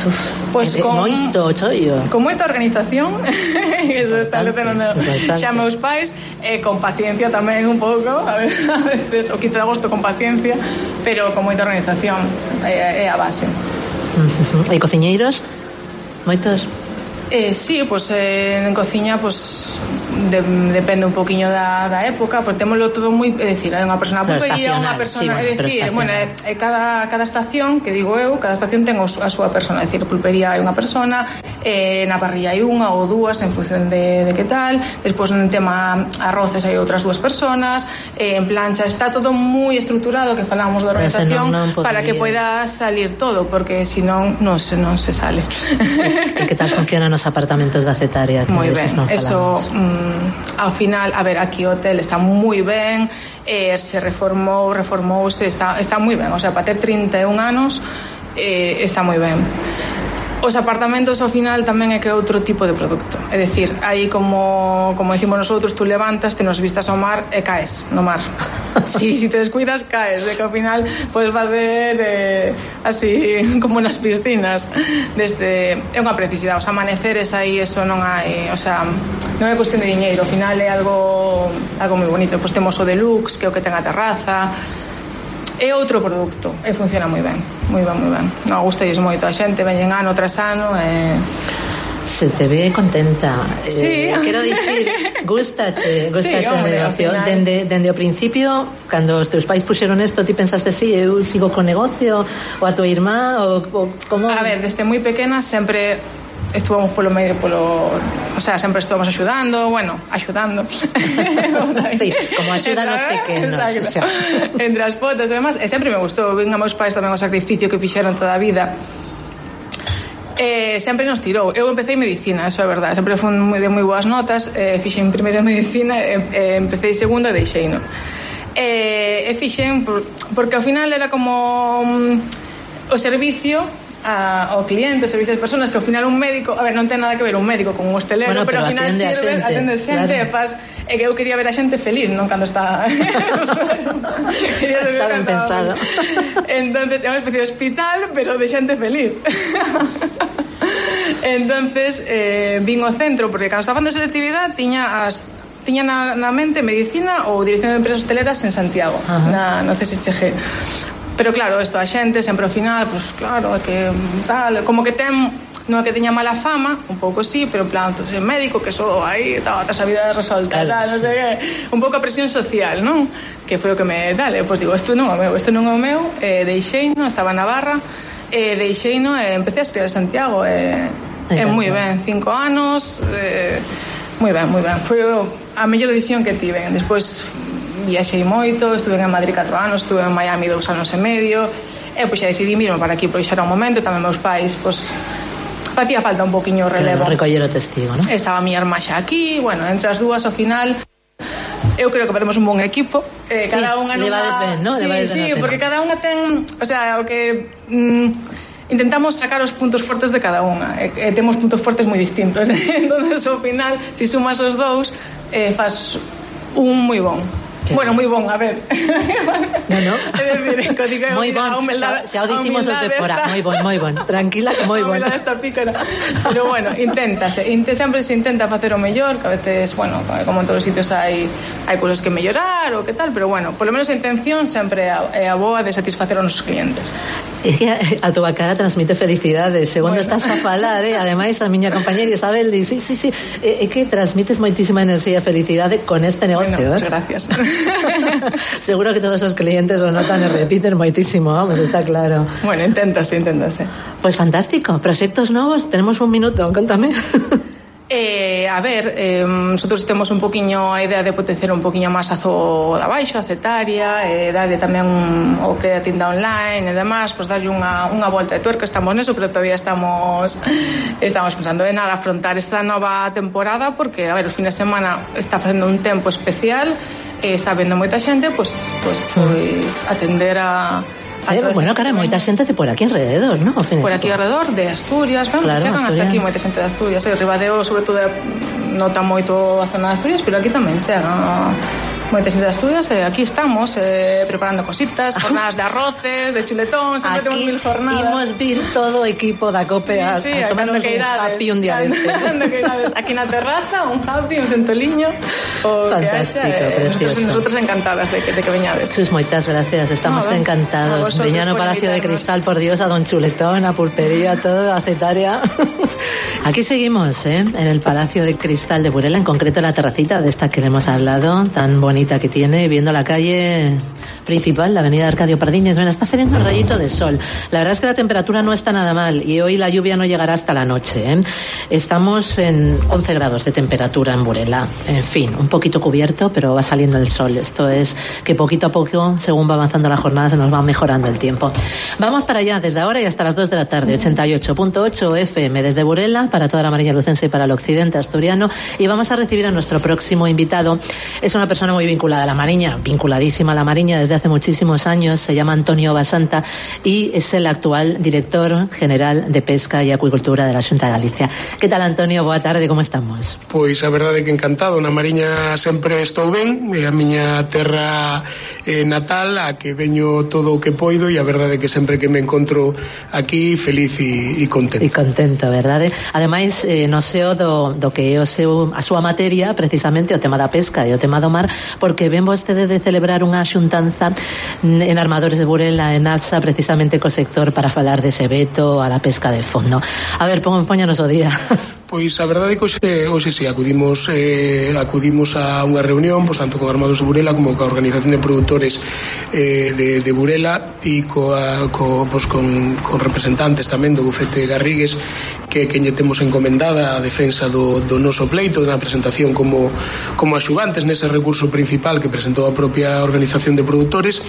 Pois con moito chollo. Con moita organización. Eso está lecionando xa meus pais, e con paciencia tamén un pouco, a veces o quince de agosto con paciencia, pero con moita organización é, é a base. E cociñeiros? Moitos? Eh, sí, pues eh, en cociña pues de, depende un poquinho da, da época, porque témoslo todo moi, é dicir, hai unha persona pulpería, unha persona, sí, bueno, é dicir, bueno, é, cada, cada estación, que digo eu, cada estación ten a súa persona, é dicir, pulpería hai unha persona, eh, na parrilla hai unha ou dúas en función de, de que tal, despois en tema arroces hai outras dúas personas, eh, en plancha está todo moi estruturado, que falamos de organización, no, no para que poida salir todo, porque senón non se, non se sale. E que tal funcionan os apartamentos da Cetaria? Moi ben, eso mm, ao final, a ver, aquí o hotel está moi ben, eh, se reformou, reformouse, está, está moi ben, o sea, para ter trinta e un anos eh, está moi ben. Os apartamentos ao final tamén é que é outro tipo de produto, é dicir, aí como como decimos nosotros, tú levantas, te nos vistas ao mar e caes no mar. Si, si te descuidas, caes, de que ao final podes fazer eh, así como nas piscinas. Desde, é unha precisidade, os amaneceres aí, eso non hai, o sea, non é cuestión de diñeiro, ao final é algo algo moi bonito. Pois temos o deluxe, que é o que ten a terraza. É outro produto e funciona moi ben, moi ben, moi ben. Non gustalles moito a xente, veñen ano tras ano e... Se te ve contenta. Sí. Eh, quero dicir, gustache, gustache sí, a negocio. Dende, dende o principio, cando os teus pais puxeron isto, ti pensaste, sí, eu sigo co negocio, ou a tua irmá, ou, ou como... A ver, desde moi pequena sempre estuvamos polo medio, polo... O sea, sempre estuvamos axudando, bueno, axudando. Sí, como axudan os pequenos. Exacto. O sea. Entre as fotos e demás, e sempre me gustou. Vin a meus pais tamén o sacrificio que fixeron toda a vida. Eh, sempre nos tirou. Eu empecé medicina, eso é verdade. Sempre fui de moi boas notas. Eh, fixen primeiro medicina, eh, empecé segunda e deixei, non? Eh, e fixen por, porque ao final era como um, o servicio a, ao cliente, servicio das personas, que ao final un médico, a ver, non ten nada que ver un médico con un hostelero, bueno, pero, pero ao final sirve, atende xente, claro. E faz, é que eu quería ver a xente feliz, non cando está quería está ben pensado. Entonces é unha especie de hospital, pero de xente feliz. Entonces eh, vin ao centro, porque cando estaba de selectividade tiña as tiña na, na mente medicina ou dirección de empresas hosteleras en Santiago, na, na C S H G. Pero claro, isto a xente sempre ao final, pues claro, que tal, como que ten, non é que teña mala fama, un pouco sí, pero en plan, pues, el médico que só aí, tal, esa vida resolta, claro, tal, non sei que, un pouco a presión social, non? Que foi o que me dale, pois pues, digo, isto non é o meu, isto non é o meu, eh, deixei, non, estaba na Navarra, eh, deixei, non, e empecé a estudiar en Santiago, e eh, eh, moi ben, cinco anos, eh, moi ben, moi ben, foi a mellor decisión que tive. Despois viaxei moito, estuve en Madrid catro anos, estuve en Miami dous anos e medio, e pois xa decidí mirme para aquí, pois xa era un momento, tamén meus pais, pois facía falta un poquinho o relevo. Claro, recoller o testigo, non? Estaba a miña irmá xa aquí, bueno, entre as dúas ao final eu creo que facemos un bon equipo, eh, cada sí, unha nunha... ben, ¿no? Sí, sí, porque cada unha ten, o sea, o que mm, intentamos sacar os puntos fortes de cada unha, e, e temos puntos fortes moi distintos. Entonces, ao final, se si sumas os dous, eh, faz un moi bon. Qué bueno, moi bon, a ver. No, no. É dicir, que digo, moi bon, xa, xa o dicimos os de fora. Moi bon, moi bon. Tranquila que moi bon. A humildade esta pícara. Pero bueno, inténtase. Inte, sempre se intenta facer o mellor, que a veces, bueno, como en todos os sitios hai hai cousas que mellorar ou que tal, pero bueno, polo menos a intención sempre é a boa de satisfacer aos nosos clientes. É que a tua cara transmite felicidade. Segundo bueno. Estás a falar, eh? Ademais, a miña compañera Isabel di, sí, sí, sí, é que transmites moitísima enerxía e felicidade con este negocio. Bueno, eh? gracias. Seguro que todos os clientes o notan e repiten moitísimo, vamos, está claro. Bueno, inténtase, inténtase. Pois pues fantástico, proxectos novos, tenemos un minuto, contame. Eh, a ver, eh, nosotros temos un poquinho a idea de potenciar un poquinho máis a zo da baixo, a Cetaria, eh, darle tamén un, o que é a tienda online e demás, pues darlle unha, unha volta de tuerca. Estamos neso, pero todavía estamos estamos pensando en nada afrontar esta nova temporada, porque, a ver, os fines de semana está facendo un tempo especial, eh, está vendo moita xente, pues, pues, pues atender a Eh, bueno, cara, moita xente de por aquí alrededor, ¿no? Por aquí alrededor, de Asturias, bueno, claro, chegan Asturias. Hasta aquí moita xente de Asturias, e Ribadeo, sobre todo, nota moito a zona de Asturias, pero aquí tamén chegan moitas xente de Asturias, e aquí estamos eh, preparando cositas, jornadas de arroces, de chuletón, sempre temos mil jornadas. Imos vir todo o equipo da COPE a, sí, sí, a tomarnos un happy un día destes. Aquí na terraza, un happy, un centoliño, o fantástico, que haxa, precioso. Eh, nosotros encantadas de que, de que veñades. Sus moitas gracias, estamos no, encantados. Veñan o Palacio de Cristal, por Dios, a Don Chuletón, a Pulpería, todo, a Cetaria. Aquí seguimos, ¿eh? En el Palacio de Cristal de Burela, en concreto la terracita de esta que le hemos hablado, tan bonita que tiene, viendo la calle principal, la avenida Arcadio Pardines. Bueno, está saliendo un rayito de sol. La verdad es que la temperatura no está nada mal y hoy la lluvia no llegará hasta la noche, ¿eh? Estamos en once grados de temperatura en Burela. En fin, un poquito cubierto, pero va saliendo el sol. Esto es que poquito a poco, según va avanzando la jornada, se nos va mejorando el tiempo. Vamos para allá, desde ahora y hasta las dos de la tarde, ochenta y ocho punto ocho F M desde Burela, para toda la Mariña Lucense y para el occidente asturiano. Y vamos a recibir a nuestro próximo invitado. Es una persona muy vinculada a la Mariña, vinculadísima a la Mariña desde hace muchísimos años. Se llama Antonio Basanta y es el actual director general de Pesca y Acuicultura de la Xunta de Galicia. Que tal, Antonio? Boa tarde, como estamos? Pois a verdade é que encantado. Na Mariña sempre estou ben, é a miña terra eh, natal, a que veño todo o que poido, e a verdade é que sempre que me encontro aquí feliz e, e contento. E contento, verdade? Ademais, eh, no seo do, do que é o seu, a súa materia, precisamente o tema da pesca e o tema do mar, porque ven vostede de celebrar unha xuntanza en Armadores de Burela, en Alsa, precisamente co sector para falar dese veto a la pesca de fondo. A ver, póñanos o día. Pois a verdade é que hoxe, hoxe sí, acudimos eh, acudimos a unha reunión, pois, tanto con Armados de Burela como coa Organización de Produtores eh, de, de Burela e coa, co, pois, con, con representantes tamén do bufete Garrigues, que que lle temos encomendada a defensa do, do noso pleito, na presentación como, como axudantes nese recurso principal que presentou a propia Organización de Produtores,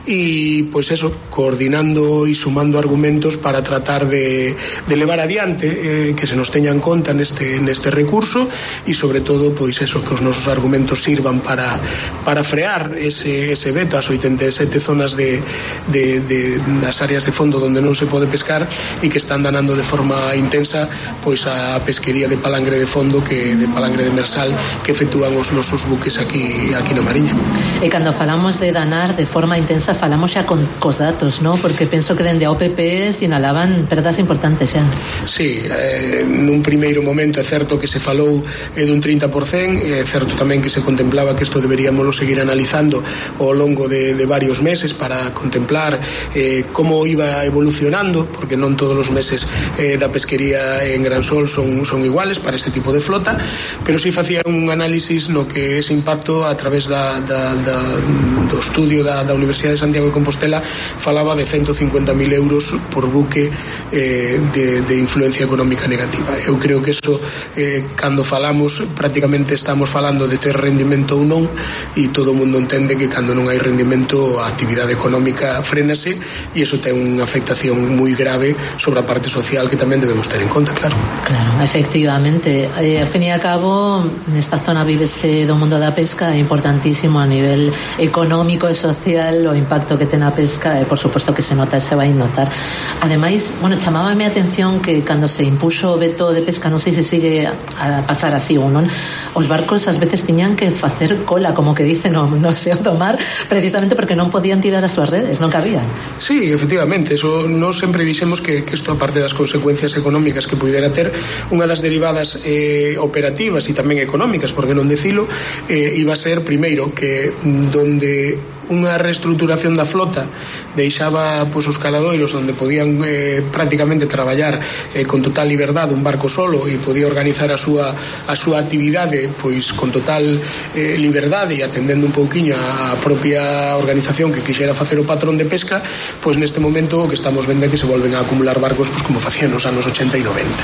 e pois eso, coordinando e sumando argumentos para tratar de, de levar adiante eh, que se nos teña en conta neste, neste recurso, e sobre todo pois eso, que os nosos argumentos sirvan para, para frear ese, ese veto ás oitenta e sete zonas de, de, de, das áreas de fondo onde non se pode pescar e que están danando de forma intensa pois a pesquería de palangre de fondo, que de palangre demersal, que efectúan os nosos buques aquí, aquí na Mariña. E cando falamos de danar de forma intensa, falamos xa con cos datos, non? Porque penso que dende a O P P sinalaban perdas importantes xa. Sí, eh, nun primeiro momento é certo que se falou eh, dun trinta por cento, é certo tamén que se contemplaba que isto deberíamos seguir analizando ao longo de, de varios meses para contemplar eh, como iba evolucionando, porque non todos os meses eh, da pesquería en Gran Sol son, son iguales para este tipo de flota, pero si facía un análisis no que ese impacto a través da, da, da, do estudio da, da Universidade de Santiago de Compostela falaba de ciento cincuenta mil euros por buque eh, de, de influencia económica negativa. Eu creo que eso, eh, cando falamos, prácticamente estamos falando de ter rendimento ou non, e todo o mundo entende que cando non hai rendimento a actividade económica frénase, e eso ten unha afectación moi grave sobre a parte social que tamén debemos ter en conta, claro. Claro, efectivamente. Eh, ao fin e a cabo, nesta zona vívese do mundo da pesca, é importantísimo a nivel económico e social o impacto que ten a pesca, e por suposto que se nota e se vai notar. Ademais, bueno, chamábame a atención que cando se impuxo o veto de pesca, non sei se sigue a pasar así ou non, os barcos ás veces tiñan que facer cola, como que dicen, no, no sei, do mar, precisamente porque non podían tirar as súas redes, non cabían. Sí, efectivamente, eso nós sempre dixemos que, que isto, aparte das consecuencias económicas que pudera ter, unha das derivadas eh, operativas e tamén económicas, porque non decilo, eh, iba a ser, primeiro, que donde unha reestruturación da flota deixaba pois, os caladoiros onde podían eh, prácticamente traballar eh, con total liberdade un barco solo, e podía organizar a súa, a súa actividade pois con total eh, liberdade e atendendo un pouquiño a propia organización que quixera facer o patrón de pesca, pois neste momento o que estamos vendo é que se volven a acumular barcos pois, como facían nos anos ochenta e noventa.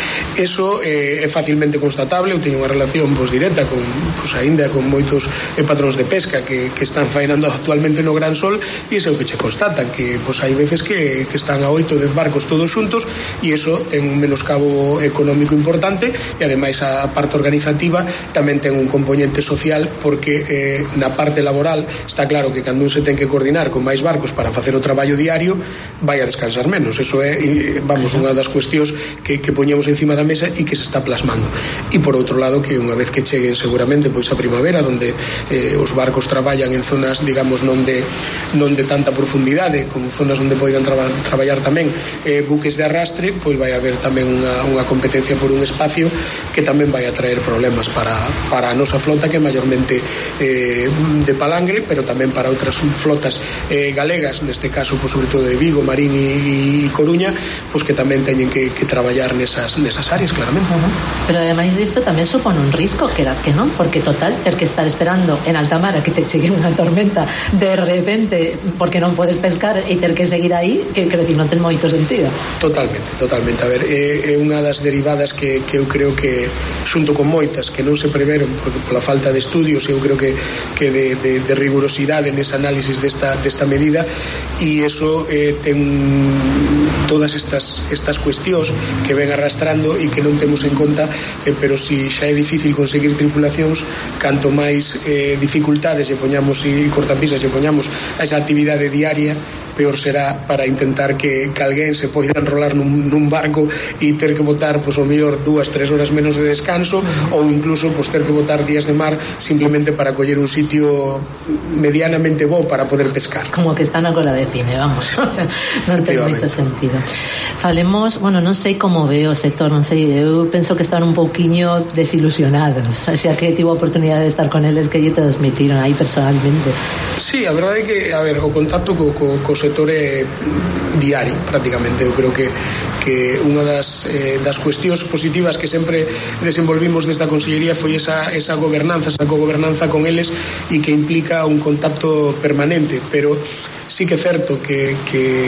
Eso eh, é facilmente constatable. Eu teño unha relación pois, directa con, pois, aínda con moitos eh, patróns de pesca que, que están faenando actualmente no Gran Sol, e iso é o que che constatan, que pois, hai veces que, que están a oito, dez barcos todos xuntos, e iso ten un menoscabo económico importante, e ademais a parte organizativa tamén ten un componente social, porque eh, na parte laboral está claro que cando un se ten que coordinar con máis barcos para facer o traballo diario, vai a descansar menos. Eso é, vamos, unha das cuestións que, que poñemos encima da na mesa e que se está plasmando. E por outro lado, que unha vez que cheguen seguramente pois a primavera, donde eh, os barcos traballan en zonas, digamos, non de non de tanta profundidade, como zonas onde poidan traba, traballar tamén eh, buques de arrastre, pois vai haber tamén unha, unha competencia por un espacio que tamén vai a traer problemas para, para a nosa flota, que é maiormente eh, de palangre, pero tamén para outras flotas eh, galegas, neste caso, pois, sobre todo de Vigo, Marín e, e Coruña, pois que tamén teñen que, que traballar nesas, nesas áreas, claramente. Uh-huh. Pero ademais disto tamén supone un risco, queras que non, porque total, ter que estar esperando en alta mar a que te chegue unha tormenta de repente, porque non podes pescar e ter que seguir aí, que quero dicir, non ten moito sentido. Totalmente, totalmente. A ver, é, é unha das derivadas que, que eu creo que, xunto con moitas, que non se preveron porque pola falta de estudios, eu creo que, que de, de, de rigurosidade nese análisis desta, desta medida, e eso eh, ten todas estas, estas cuestións que ven arrastrando e que non temos en conta, eh, pero si xa é difícil conseguir tripulacións, canto máis eh, dificultades lle poñamos e cortapisas lle poñamos a esa actividade diaria, peor será para intentar que, que alguén se poida enrolar nun, nun barco e ter que botar, pois, o mellor dúas, tres horas menos de descanso, ou incluso pois, ter que botar días de mar simplemente para coller un sitio medianamente bo para poder pescar. Como que está na cola de cine, vamos. O sea, non ten moito sentido. Falemos, bueno, non sei como veo o sector, non sei, eu penso que están un pouquiño desilusionados, o sea, que tivo a oportunidade de estar con eles, que lle transmitiron aí personalmente. Sí, a verdade é que, a ver, o contacto co, co, co sector é diario, prácticamente. Eu creo que, que unha das, eh, das cuestións positivas que sempre desenvolvimos nesta Consellería foi esa, esa gobernanza, esa cogobernanza con eles, e que implica un contacto permanente, pero sí que é certo que, que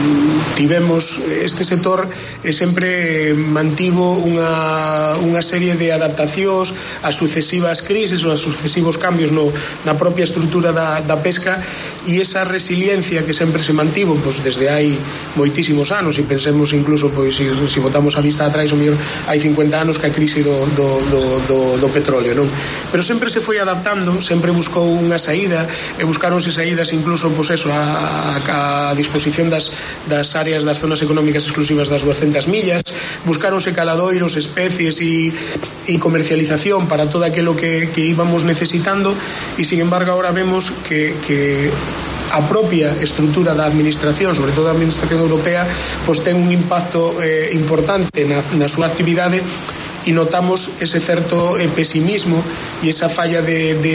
tivemos este sector eh, sempre mantivo unha, unha serie de adaptacións ás sucesivas crises ou aos sucesivos cambios no, na propia estrutura da, da pesca, e esa resiliencia que sempre se mantivo pois, desde hai moitísimos anos, e pensemos incluso pois, se si, si botamos a vista atrás, o mellor hai cincuenta anos que a crise do, do, do, do, do petróleo, non? Pero sempre se foi adaptando, sempre buscou unha saída, e buscaronse saídas incluso pois eso, a a, a disposición das, das áreas das zonas económicas exclusivas das duascentas millas, buscaronse caladoiros, especies e, e comercialización para todo aquilo que, que íbamos necesitando, e sin embargo ahora vemos que, que a propia estrutura da administración, sobre todo a administración europea, pois ten un impacto eh, importante na, na súa actividade, e notamos ese certo eh, pesimismo e esa falla de, de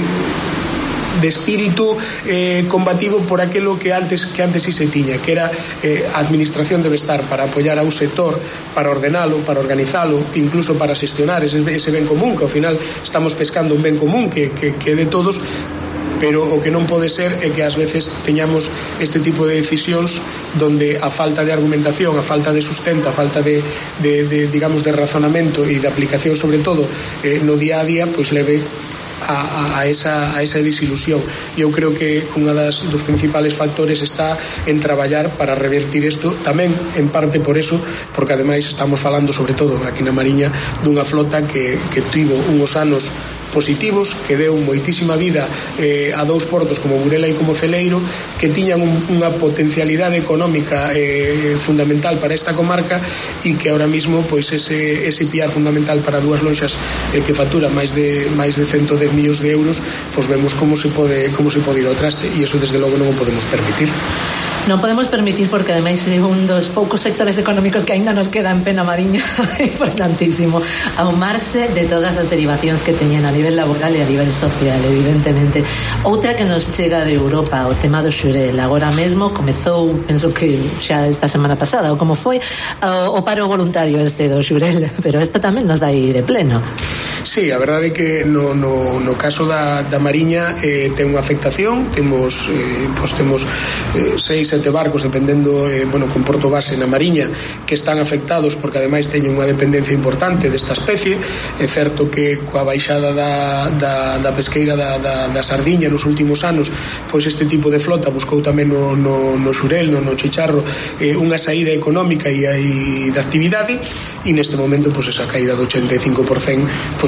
de espírito eh, combativo por aquilo que antes que antes sí se tiña, que era eh, a administración debe estar para apoiar a un sector, para ordenalo, para organizalo, incluso para xestionar ese, ese ben común, que ao final estamos pescando un ben común que, que, que é de todos, pero o que non pode ser é que ás veces teñamos este tipo de decisións donde a falta de argumentación, a falta de sustento, a falta de, de, de digamos, de razonamento e de aplicación, sobre todo eh, no día a día, pois leve A, a, esa, a esa desilusión. E eu creo que unha das dos principales factores está en traballar para revertir isto, tamén en parte por eso, porque ademais estamos falando sobre todo aquí na Mariña dunha flota que, que tivo unhos anos positivos, que deu moitísima vida eh, a dous portos como Burela e como Celeiro, que tiñan un, unha potencialidade económica eh, fundamental para esta comarca, e que ahora mismo pois ese, ese piar fundamental para dúas lonxas eh, que factura máis de máis de ciento dez millóns de euros, pois vemos como se pode como se pode ir ao traste, e iso desde logo non o podemos permitir. Non podemos permitir, porque ademais é un dos poucos sectores económicos que aínda nos queda en pena Mariña, importantísimo, aumarse de todas as derivacións que teñen a nivel laboral e a nivel social, evidentemente. Outra que nos chega de Europa, o tema do xurel. Agora mesmo comezou, penso que xa esta semana pasada, ou como foi, o, o paro voluntario este do xurel, pero isto tamén nos dá aí de pleno. Sí, a verdade é que no, no, no caso da, da Mariña eh, ten unha afectación, temos eh, pois temos eh, seis, sete barcos, dependendo, eh, bueno, con porto base na Mariña, que están afectados porque ademais teñen unha dependencia importante desta especie. É certo que coa baixada da, da, da pesqueira da, da, da sardiña nos últimos anos, pois este tipo de flota buscou tamén no, no, no xurel, no, no chicharro, eh, unha saída económica e, e de actividade, e neste momento pois esa caída do ochenta e cinco por cento pois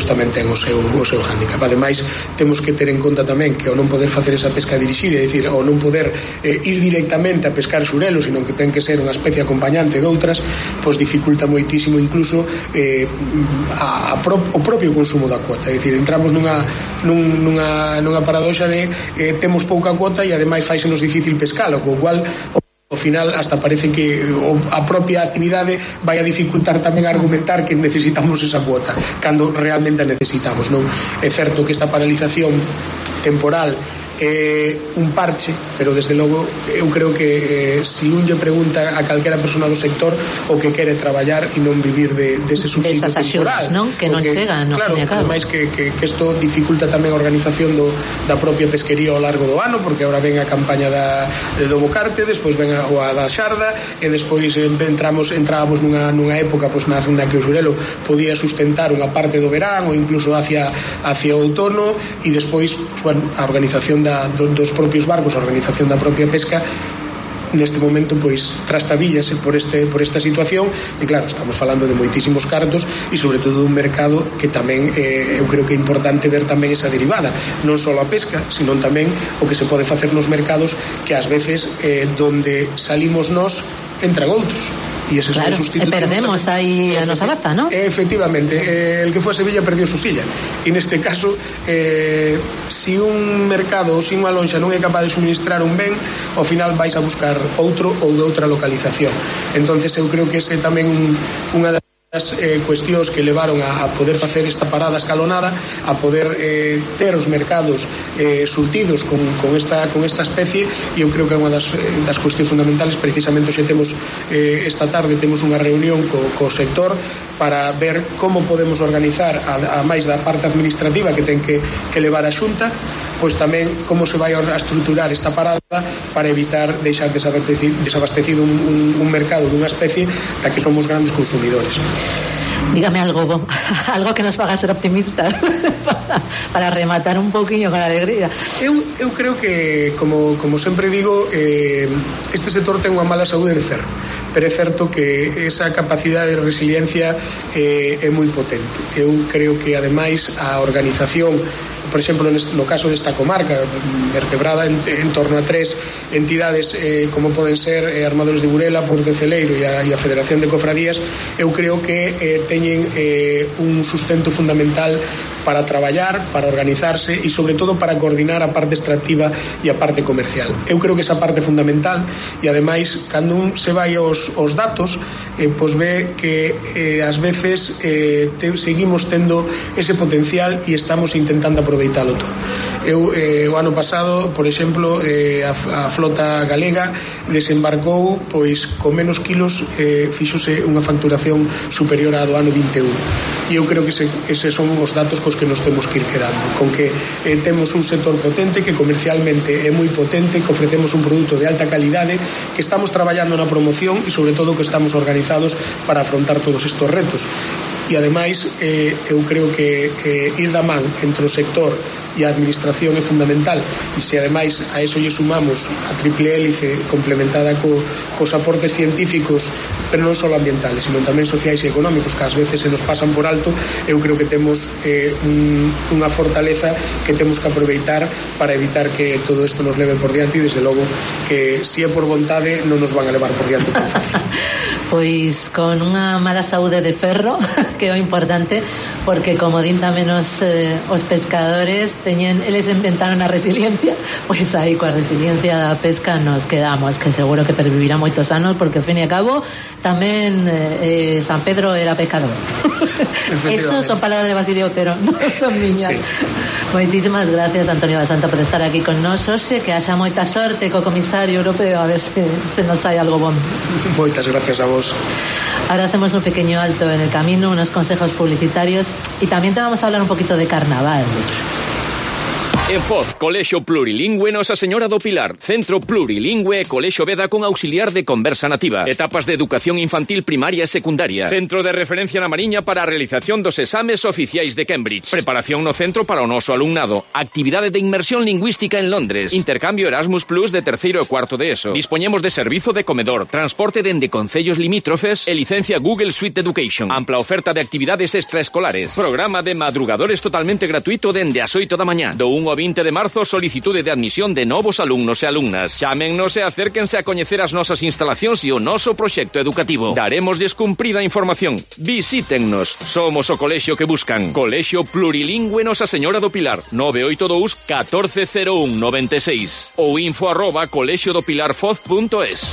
pois tamén ten o seu, o seu hándicap. Ademais, temos que ter en conta tamén que ao non poder facer esa pesca dirixida, é dicir, ao non poder eh, ir directamente a pescar xurelo, sino que ten que ser unha especie acompañante de outras, pois dificulta moitísimo incluso eh, a, a pro, o propio consumo da cuota. É dicir, entramos nunha, nun, nunha, nunha paradoxa de eh, temos pouca cuota e ademais faisenos difícil pescalo, co cual ao final hasta parece que a propia actividade vai a dificultar tamén a argumentar que necesitamos esa cuota cando realmente a necesitamos, non? É certo que esta paralización temporal é un parche, pero desde logo eu creo que eh, si un lle pregunta a calquera persona do sector o que quere traballar e non vivir de, de ese subsidio desas temporal, axudas, non? Que non chegan, no, claro, ademais que, que, que isto dificulta tamén a organización do, da propia pesquería ao largo do ano, porque agora ven a campaña da, do Bocarte, despois ven a, a da Xarda, e despois entramos, entrábamos nunha, nunha época pois, na, na que o xurelo podía sustentar unha parte do verán ou incluso hacia, hacia o outono, e despois pois, bueno, a organización da dos propios barcos, a organización da propia pesca neste momento pois trastabíllase por este por esta situación, e claro, estamos falando de moitísimos cartos e sobre todo un mercado que tamén eh, eu creo que é importante ver tamén esa derivada, non só a pesca, sino tamén o que se pode facer nos mercados, que ás veces eh, donde salimos nós entran outros. Y ese claro, e perdemos aí a nosa baza, ¿no? Efectivamente, eh, el que fue a Sevilla perdió su silla. Y en este caso, eh, si un mercado ou si unha lonxa non é capaz de suministrar un ben, ao final vais a buscar outro ou de outra localización. Entonces eu creo que ese tamén un, unha das as eh, cuestións que levaron a, a poder facer esta parada escalonada, a poder eh, ter os mercados eh, surtidos con, con, esta, con esta especie, e eu creo que é unha das, das cuestións fundamentales. Precisamente hoxe temos eh, esta tarde temos unha reunión co, co sector para ver como podemos organizar a, a máis da parte administrativa que ten que, que levar a Xunta, pois tamén como se vai a estruturar esta parada para evitar deixar desabastecido, desabastecido un, un, un mercado dunha especie da que somos grandes consumidores. Dígame algo, Bo, algo que nos faga ser optimistas para, para rematar un poquinho con alegría. Eu, eu creo que, como, como sempre digo, eh, este sector ten unha mala saúde de cerro, pero é certo que esa capacidade de resiliencia eh, é moi potente. Eu creo que, ademais, a organización, por exemplo, no caso desta comarca vertebrada en, en torno a tres entidades eh, como poden ser eh, Armadores de Burela, Porto de Celeiro e a, e a Federación de Cofradías, eu creo que eh, teñen eh, un sustento fundamental para traballar, para organizarse e sobre todo para coordinar a parte extractiva e a parte comercial. Eu creo que esa parte é fundamental, e ademais cando un se vai aos, aos datos eh, pois ve que eh, ás veces eh, te, seguimos tendo ese potencial e estamos intentando aproveitalo todo. Eu eh, o ano pasado, por exemplo, eh, a, a flota galega desembarcou pois con menos kilos, eh, fixose unha facturación superior á do ano vinte e un, e eu creo que ese, eses son os datos cos que nos temos que ir quedando, con que eh, temos un sector potente, que comercialmente é moi potente, que ofrecemos un produto de alta calidade, que estamos traballando na promoción e sobre todo que estamos organizados para afrontar todos estos retos. E ademais eh, eu creo que eh, ir da man entre o sector e a administración é fundamental, e se ademais a eso lle sumamos a triple hélice complementada co, cos aportes científicos, pero non só ambientales, sino tamén sociais e económicos, que ás veces se nos pasan por alto, eu creo que temos eh, un, unha fortaleza que temos que aproveitar para evitar que todo isto nos leve por diante, e desde logo que se é por vontade non nos van a levar por diante tan fácil. Pois con unha mala saúde de ferro, que é o importante, porque como din tamén os, eh, os pescadores teñen, eles inventaron a resiliencia, pois aí coa resiliencia da pesca nos quedamos, que seguro que pervivirá moitos anos, porque ao fin e a cabo tamén eh, San Pedro era pescador. Eso son palabras de Basilio Otero, non son miñas. Sí. Moitísimas gracias, Antonio Basanta, por estar aquí con nós hoxe, que haxa moita sorte co comisario europeo, a ver se, se nos sai algo bon. Moitas gracias a vos. Ahora hacemos un pequeño alto en el camino, unos consejos publicitarios, y también te vamos a hablar un poquito de carnaval. En Foz, Colexio Plurilingüe Nosa Señora do Pilar, Centro Plurilingüe e Colexio Veda con auxiliar de conversa nativa. Etapas de educación infantil primaria e secundaria. Centro de referencia na Mariña para a realización dos exames oficiais de Cambridge. Preparación no centro para o noso alumnado. Actividade de inmersión lingüística en Londres. Intercambio Erasmus Plus de terceiro e cuarto de ESO. Dispoñemos de servizo de comedor, transporte dende concellos limítrofes e licencia Google Suite Education. Ampla oferta de actividades extraescolares. Programa de madrugadores totalmente gratuito dende as oito da mañá. Do un ao vinte de marzo, solicitude de admisión de novos alumnos e alumnas. Chámennos e acérquense a coñecer as nosas instalacións e o noso proxecto educativo. Daremoslles cumprida información. Visítennos. Somos o colexio que buscan. Colexio Plurilingüe Nosa Señora do Pilar. nove oito dous, catorce cero un, noventa e seis ou info arroba colexio do pilar foz punto es.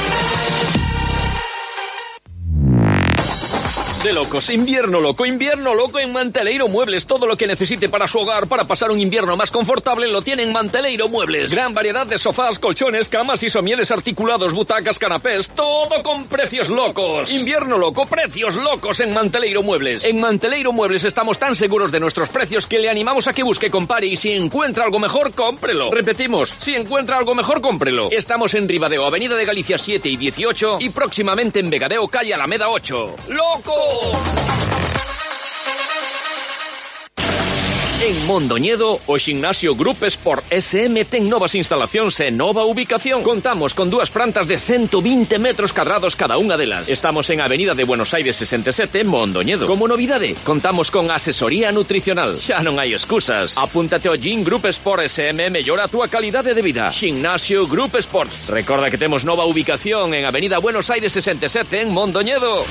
De locos, invierno loco, invierno loco en Manteleiro Muebles. Todo lo que necesite para su hogar, para pasar un invierno más confortable, lo tiene en Manteleiro Muebles. Gran variedad de sofás, colchones, camas y somieles articulados, butacas, canapés, todo con precios locos. Invierno loco, precios locos en Manteleiro Muebles. En Manteleiro Muebles estamos tan seguros de nuestros precios que le animamos a que busque, compare y si encuentra algo mejor, cómprelo. Repetimos, si encuentra algo mejor, cómprelo. Estamos en Ribadeo, Avenida de Galicia siete y dieciocho y próximamente en Vegadeo, calle Alameda ocho. ¡Loco! En Mondoñedo, o Ximnasio Group Sport S M ten novas instalacións e nova ubicación. Contamos con dúas plantas de ciento veinte metros cadrados cada unha delas. Estamos en Avenida de Buenos Aires sesenta e sete, Mondoñedo. Como novidade, contamos con asesoría nutricional. Xa non hai excusas. Apúntate ao Gym Group Sport S M e mellora a túa calidade de vida. Ximnasio Group Sports. Recorda que temos nova ubicación en Avenida Buenos Aires sesenta e sete, en Mondoñedo.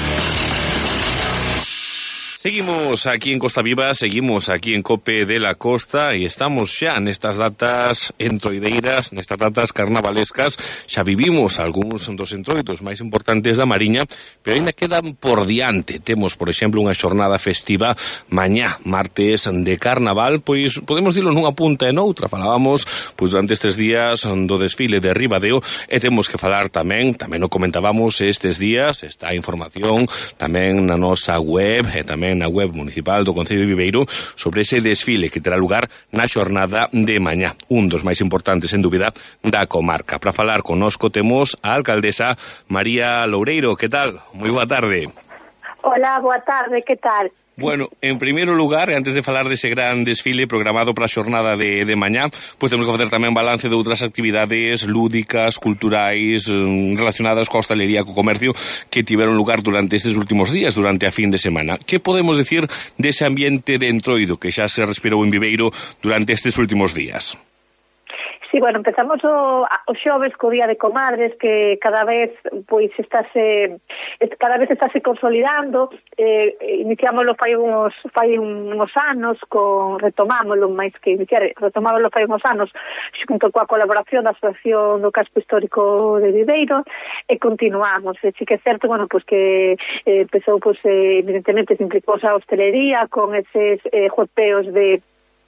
Seguimos aquí en Costa Viva, seguimos aquí en Cope de la Costa e estamos xa nestas datas entroideiras, nestas datas carnavalescas. Xa vivimos algúns dos entroidos máis importantes da Mariña, pero ainda quedan por diante. Temos, por exemplo, unha xornada festiva mañá, martes de carnaval, pois podemos dilo nunha punta e noutra. Falábamos pois durante estes días do desfile de Ribadeo e temos que falar tamén, tamén o comentábamos estes días, está a información tamén na nosa web e tamén na web municipal do Concello de Viveiro sobre ese desfile que terá lugar na xornada de mañá, un dos máis importantes, en dúbida, da comarca. Para falar connosco temos a alcaldesa María Loureiro. Que tal? Moi boa tarde. Hola, boa tarde, que tal? Bueno, en primeiro lugar, antes de falar dese gran desfile programado para a xornada de, de mañá, pois temos que facer tamén balance de outras actividades lúdicas, culturais, relacionadas coa hostalería, co comercio, que tiveron lugar durante estes últimos días, durante a fin de semana. Que podemos decir dese ambiente de entroido que xa se respirou en Viveiro durante estes últimos días? Sí, bueno, empezamos o, o xoves co Día de Comadres, que cada vez pois estáse cada vez estáse consolidando. Eh, iniciámoslo fai uns fai uns anos, con retomámoslo máis que iniciar, retomámoslo fai uns anos xunto coa colaboración da Asociación do Casco Histórico de Viveiro e continuamos. E sí que é certo, bueno, pois que eh, empezou, pois, eh, evidentemente se implicou a hostelería con eses eh, joteos de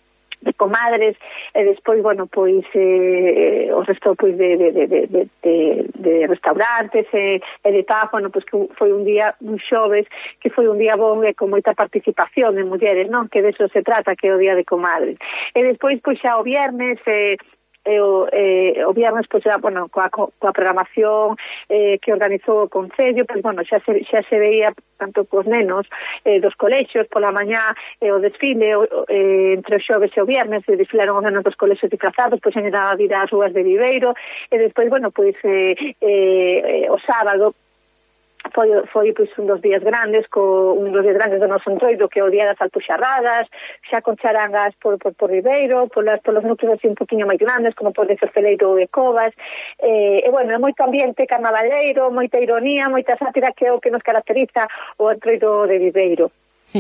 de comadres e despois, bueno, pois eh, o resto pois de, de, de, de, de, de restaurantes e, e de tal, bueno, pois que foi un día, un xoves que foi un día bon e con moita participación de mulleres, non? Que de eso se trata, que é o Día de Comadres. E despois, pois xa o viernes e E o, eh, o viernes, pois, xa, bueno, coa, coa programación eh, que organizou o Concello, pois, bueno, xa se, xa se veía tanto cos nenos eh, dos colexios pola mañá, eh, o desfile o, eh, entre o xoves e o viernes, e desfilaron os nenos dos colexios disfrazados, pois xa daba vida ás rúas de Viveiro, e despois, bueno, pois eh, eh, o sábado foi foi pois un dos días grandes, co un dos días grandes do noso entroido, que é o Día das Alpuxarradas, xa con charangas por por, por Ribeiro, polas polos núcleos así un poquinho máis grandes, como pode ser Celeiro e Covas. Eh, e bueno, é moito ambiente carnavaleiro, moita ironía, moita sátira, que é o que nos caracteriza o entroido de Viveiro.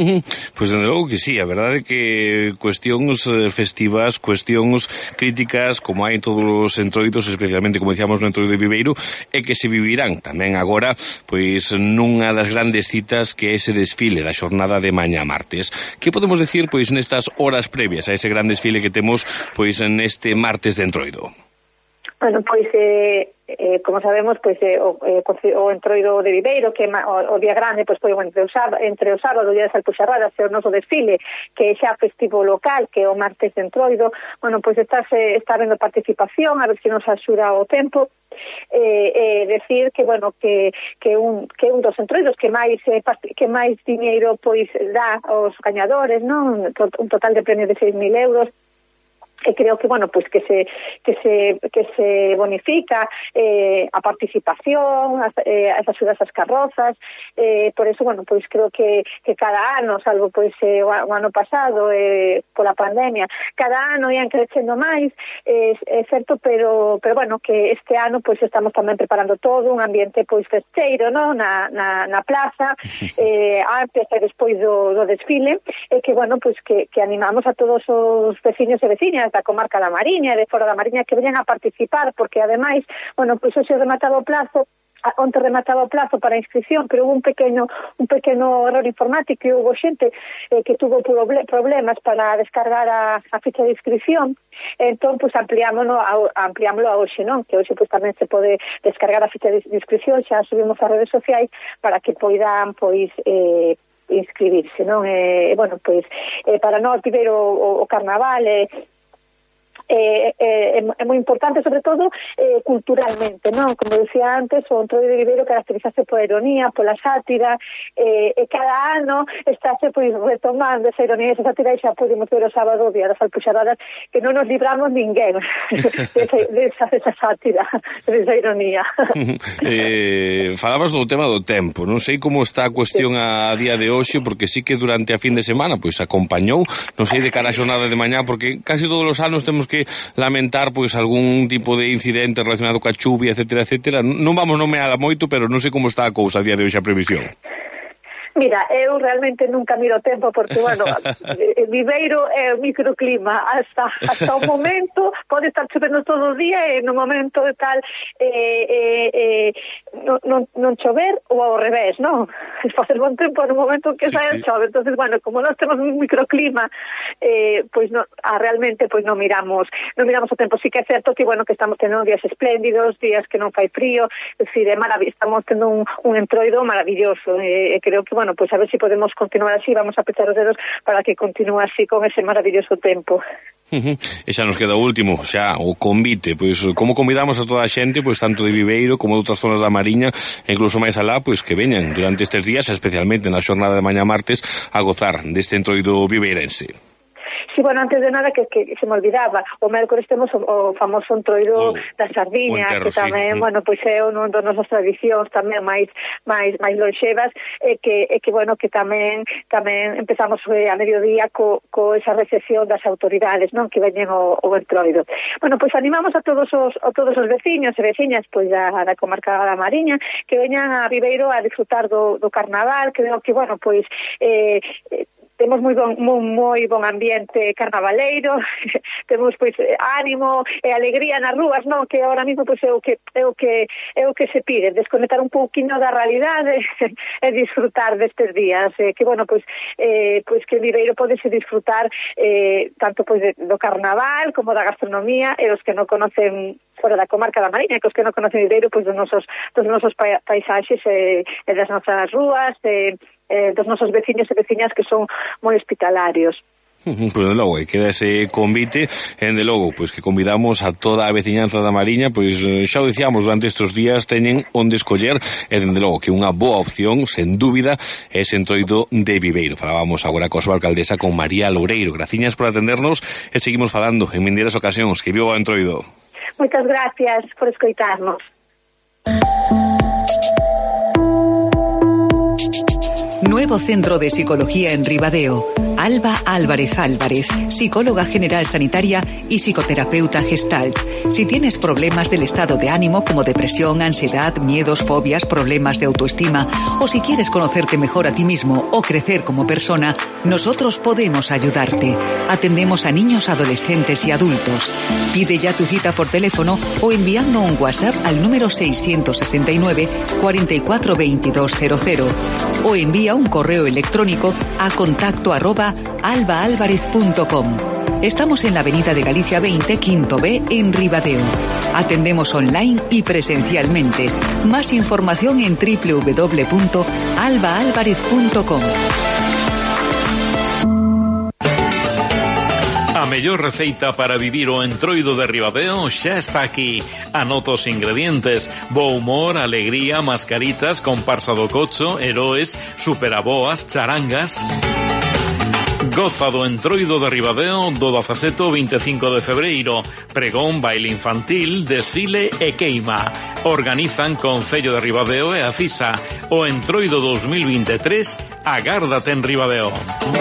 Pois dende logo que sí, a verdade é que cuestións festivas, cuestións críticas, como hai en todos os entroidos, especialmente, como dicíamos, no entroido de Viveiro, e que se vivirán tamén agora, pois nunha das grandes citas que é ese desfile da xornada de mañá martes. Que podemos decir, pois, nestas horas previas a ese gran desfile que temos, pois, neste martes de entroido? Bueno, pois eh, eh, como sabemos, pois eh, o, eh, o entroido de Viveiro, que o, o día grande pois foi entre o sábado, entre o sábado o día das Alpuxarradas e o noso desfile, que é xa festivo local, que é o martes de entroido. Bueno, pois está, se, está vendo participación, a ver se nos axuda o tempo. Eh, eh, decir que bueno que que un que un dos entroidos que máis eh, que máis diñeiro pois dá aos gañadores, non? Un total de premio de seis mil euros. E creo que, bueno, pues que se que se que se bonifica eh, a participación, as, eh, as axudas ás carrozas, eh, por eso, bueno, pois creo que, que cada ano, salvo pois eh, o, o ano pasado eh, pola pandemia, cada ano ian crecendo máis, eh, é certo, pero pero bueno, que este ano pois estamos tamén preparando todo un ambiente pois festeiro, no, na, na, na plaza, eh, antes e despois do, do desfile, e que, bueno, pois que, que animamos a todos os veciños e veciñas da comarca da Mariña e de fora da Mariña que veñan a participar, porque ademais, bueno, pois hoxe remataba o plazo, onte remataba o plazo para a inscripción, pero hubo un pequeno un pequeno error informático e hubo xente eh, que tuvo problemas para descargar a, a ficha de inscripción. Entón, pois, ampliámoslo a, ampliámoslo a hoxe, non? Que hoxe, pois, tamén se pode descargar a ficha de inscripción, xa subimos as redes sociais para que poidan, pois, eh, inscribirse, non? E, eh, bueno, pois, eh, para nós viver o, o, o carnaval, eh, Eh, eh, é moi importante, sobre todo eh, culturalmente, non? Como decía antes, o entroido de Viveiro caracterizase pola ironía, pola sátira, eh, e cada ano estáse pois retomando esa ironía e esa sátira, e xa podemos ver o sábado o día das Alpuxarradas que non nos libramos ninguén de esa, de esa, de esa sátira, de esa ironía. eh, falabas do tema do tempo, non sei como está a cuestión a día de hoxe, porque sí que durante a fin de semana pois acompañou, non sei de cara a xornada de mañá, porque casi todos os anos temos que lamentar pois algún tipo de incidente relacionado coa chuvia, etcétera, etcétera. Non vamos nomeala moito, pero non sei como está a cousa a día de hoxe a previsión. Mira, eu realmente nunca miro o tempo porque, bueno, Viveiro é o microclima hasta hasta o momento, pode estar chovendo todo o día e no momento de tal eh, eh, eh, non, non, non chover ou ao revés, non? Facer bon tempo no momento que sí, sae sí. Chove. Entonces, bueno, como nós temos un microclima, eh, pois no, ah, realmente pois non miramos non miramos o tempo. Sí que é certo que, bueno, que estamos tendo días espléndidos, días que non fai frío, é dicir, é maravilloso, estamos tendo un, un entroido maravilloso, e eh, creo que, bueno, pois a ver se si podemos continuar así, vamos a pechar os dedos para que continúe así con ese maravilloso tempo. Uh-huh. E xa nos queda o último, xa o convite, pois como convidamos a toda a xente, pois tanto de Viveiro como de outras zonas da Mariña, e incluso máis alá, pois que veñan durante estes días, especialmente na xornada de mañá martes, a gozar deste entroido viveirense. Sí, bueno, antes de nada, que, que se me olvidaba, o mércores temos o, o famoso entroido oh, das sardiñas, enterro, que tamén, sí. Bueno, pois é unha das nosas tradicións tamén máis máis máis lonxevas, e que, e que bueno, que tamén tamén empezamos eh, a mediodía co, co esa recepción das autoridades, non? Que veñen o, o entroido. Bueno, pois animamos a todos os a todos os veciños e veciñas pois da, da comarca da Mariña que veñan a Viveiro a disfrutar do, do carnaval, que que, bueno, pois eh, eh temos moi bon, moi, moi bon ambiente carnavaleiro, temos pois ánimo e alegría nas rúas, non? Que ahora mismo pois é o que é o que é o que se pide, desconectar un pouquiño da realidade e disfrutar destes días, eh, que bueno, pois eh, pois que Viveiro podese disfrutar eh, tanto pois de, do carnaval como da gastronomía, e os que non conocen fora da comarca da Mariña, que os que non conocen Viveiro, pois dos nosos dos nosos paisaxes e, e das nosas rúas, e Eh, dos nosos veciños e veciñas que son moi hospitalarios. Pois de logo, e queda ese convite, en de logo, pois que convidamos a toda a veciñanza da Mariña, pois xa o dicíamos, durante estes días teñen onde escoller, e dende logo que unha boa opción, sen dúbida, é ese entroido de Viveiro. Falábamos agora coa súa alcaldesa, con María Loureiro. Graciñas por atendernos, e seguimos falando en mindeiras ocasións. Que viva o entroido. Moitas gracias por escoitarnos. Nuevo Centro de Psicología en Ribadeo. Alba Álvarez Álvarez, psicóloga general sanitaria y psicoterapeuta Gestalt. Si tienes problemas del estado de ánimo como depresión, ansiedad, miedos, fobias, problemas de autoestima, o si quieres conocerte mejor a ti mismo o crecer como persona, nosotros podemos ayudarte. Atendemos a niños, adolescentes y adultos. Pide ya tu cita por teléfono o enviando un WhatsApp al número seiscientos sesenta y nueve, cuarenta y cuatro, veintidós cero cero o envía un correo electrónico a contacto arroba alba álvarez punto com. Estamos en la Avenida de Galicia veinte, Quinto B, en Ribadeo. Atendemos online y presencialmente. Más información en doble u doble u doble u punto alba álvarez punto com. A mellor receita para vivir o entroido de Ribadeo xa está aquí. Anota os ingredientes: bo humor, alegría, mascaritas, comparsa do cocho, heroes, superaboas, charangas. Goza do entroido de Ribadeo do dezasete ao veinticinco de febreiro. Pregón, baile infantil, desfile e queima. Organizan Concello de Ribadeo e a CISA. O entroido dos mil veintitrés, agárdate en Ribadeo.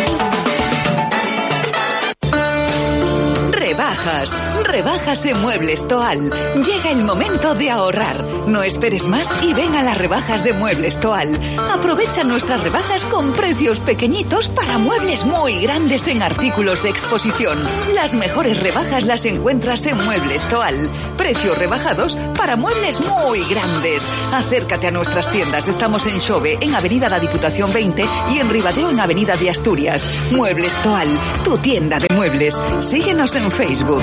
Rebajas, rebajas en Muebles Toal. Llega el momento de ahorrar. No esperes más y ven a las rebajas de Muebles Toal. Aprovecha nuestras rebajas con precios pequeñitos para muebles muy grandes en artículos de exposición. Las mejores rebajas las encuentras en Muebles Toal. Precios rebajados para muebles muy grandes. Acércate a nuestras tiendas. Estamos en Xove, en Avenida da Diputación veinte, y en Ribadeo, en Avenida de Asturias. Muebles Toal, tu tienda de muebles. Síguenos en Facebook.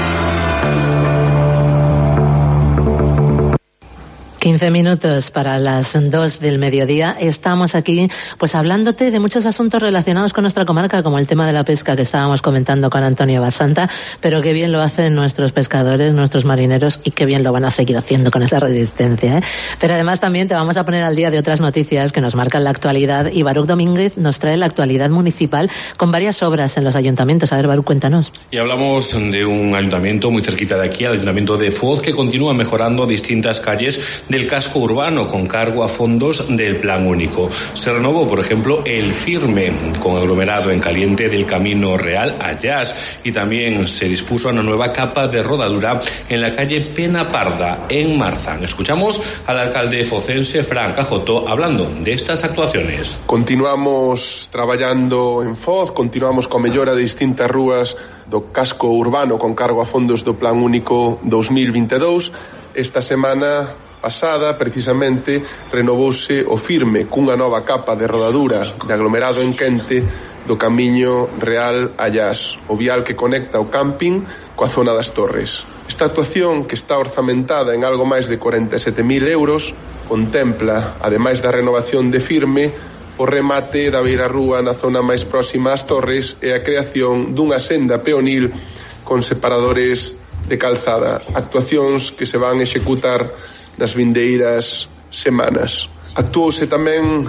quince minutos para las dos del mediodía. Estamos aquí pues hablándote de muchos asuntos relacionados con nuestra comarca, como el tema de la pesca que estábamos comentando con Antonio Basanta, pero qué bien lo hacen nuestros pescadores, nuestros marineros, y qué bien lo van a seguir haciendo con esa resistencia, ¿eh? Pero además también te vamos a poner al día de otras noticias que nos marcan la actualidad, y Baruch Domínguez nos trae la actualidad municipal con varias obras en los ayuntamientos. A ver, Baruch, cuéntanos. Y hablamos de un ayuntamiento muy cerquita de aquí, el ayuntamiento de Foz, que continúa mejorando distintas calles del casco urbano con cargo a fondos del Plan Único. Se renovó, por ejemplo, el firme con aglomerado en caliente del Camino Real a Llas, y también se dispuso una nueva capa de rodadura en la calle Pena Parda en Marzán. Escuchamos al alcalde focense Fran Cajotó hablando de estas actuaciones. Continuamos traballando en Foz, continuamos con mellora de distintas rúas do casco urbano con cargo a fondos do Plan Único dos mil veintidós. Esta semana pasada, precisamente, renovouse o firme cunha nova capa de rodadura de aglomerado en quente do Camiño Real a Llas, o vial que conecta o camping coa zona das Torres. Esta actuación, que está orzamentada en algo máis de cuarenta e sete mil euros, contempla, ademais da renovación de firme, o remate da beirarrúa na zona máis próxima ás Torres e a creación dunha senda peonil con separadores de calzada. Actuacións que se van executar nas vindeiras semanas. Actuouse tamén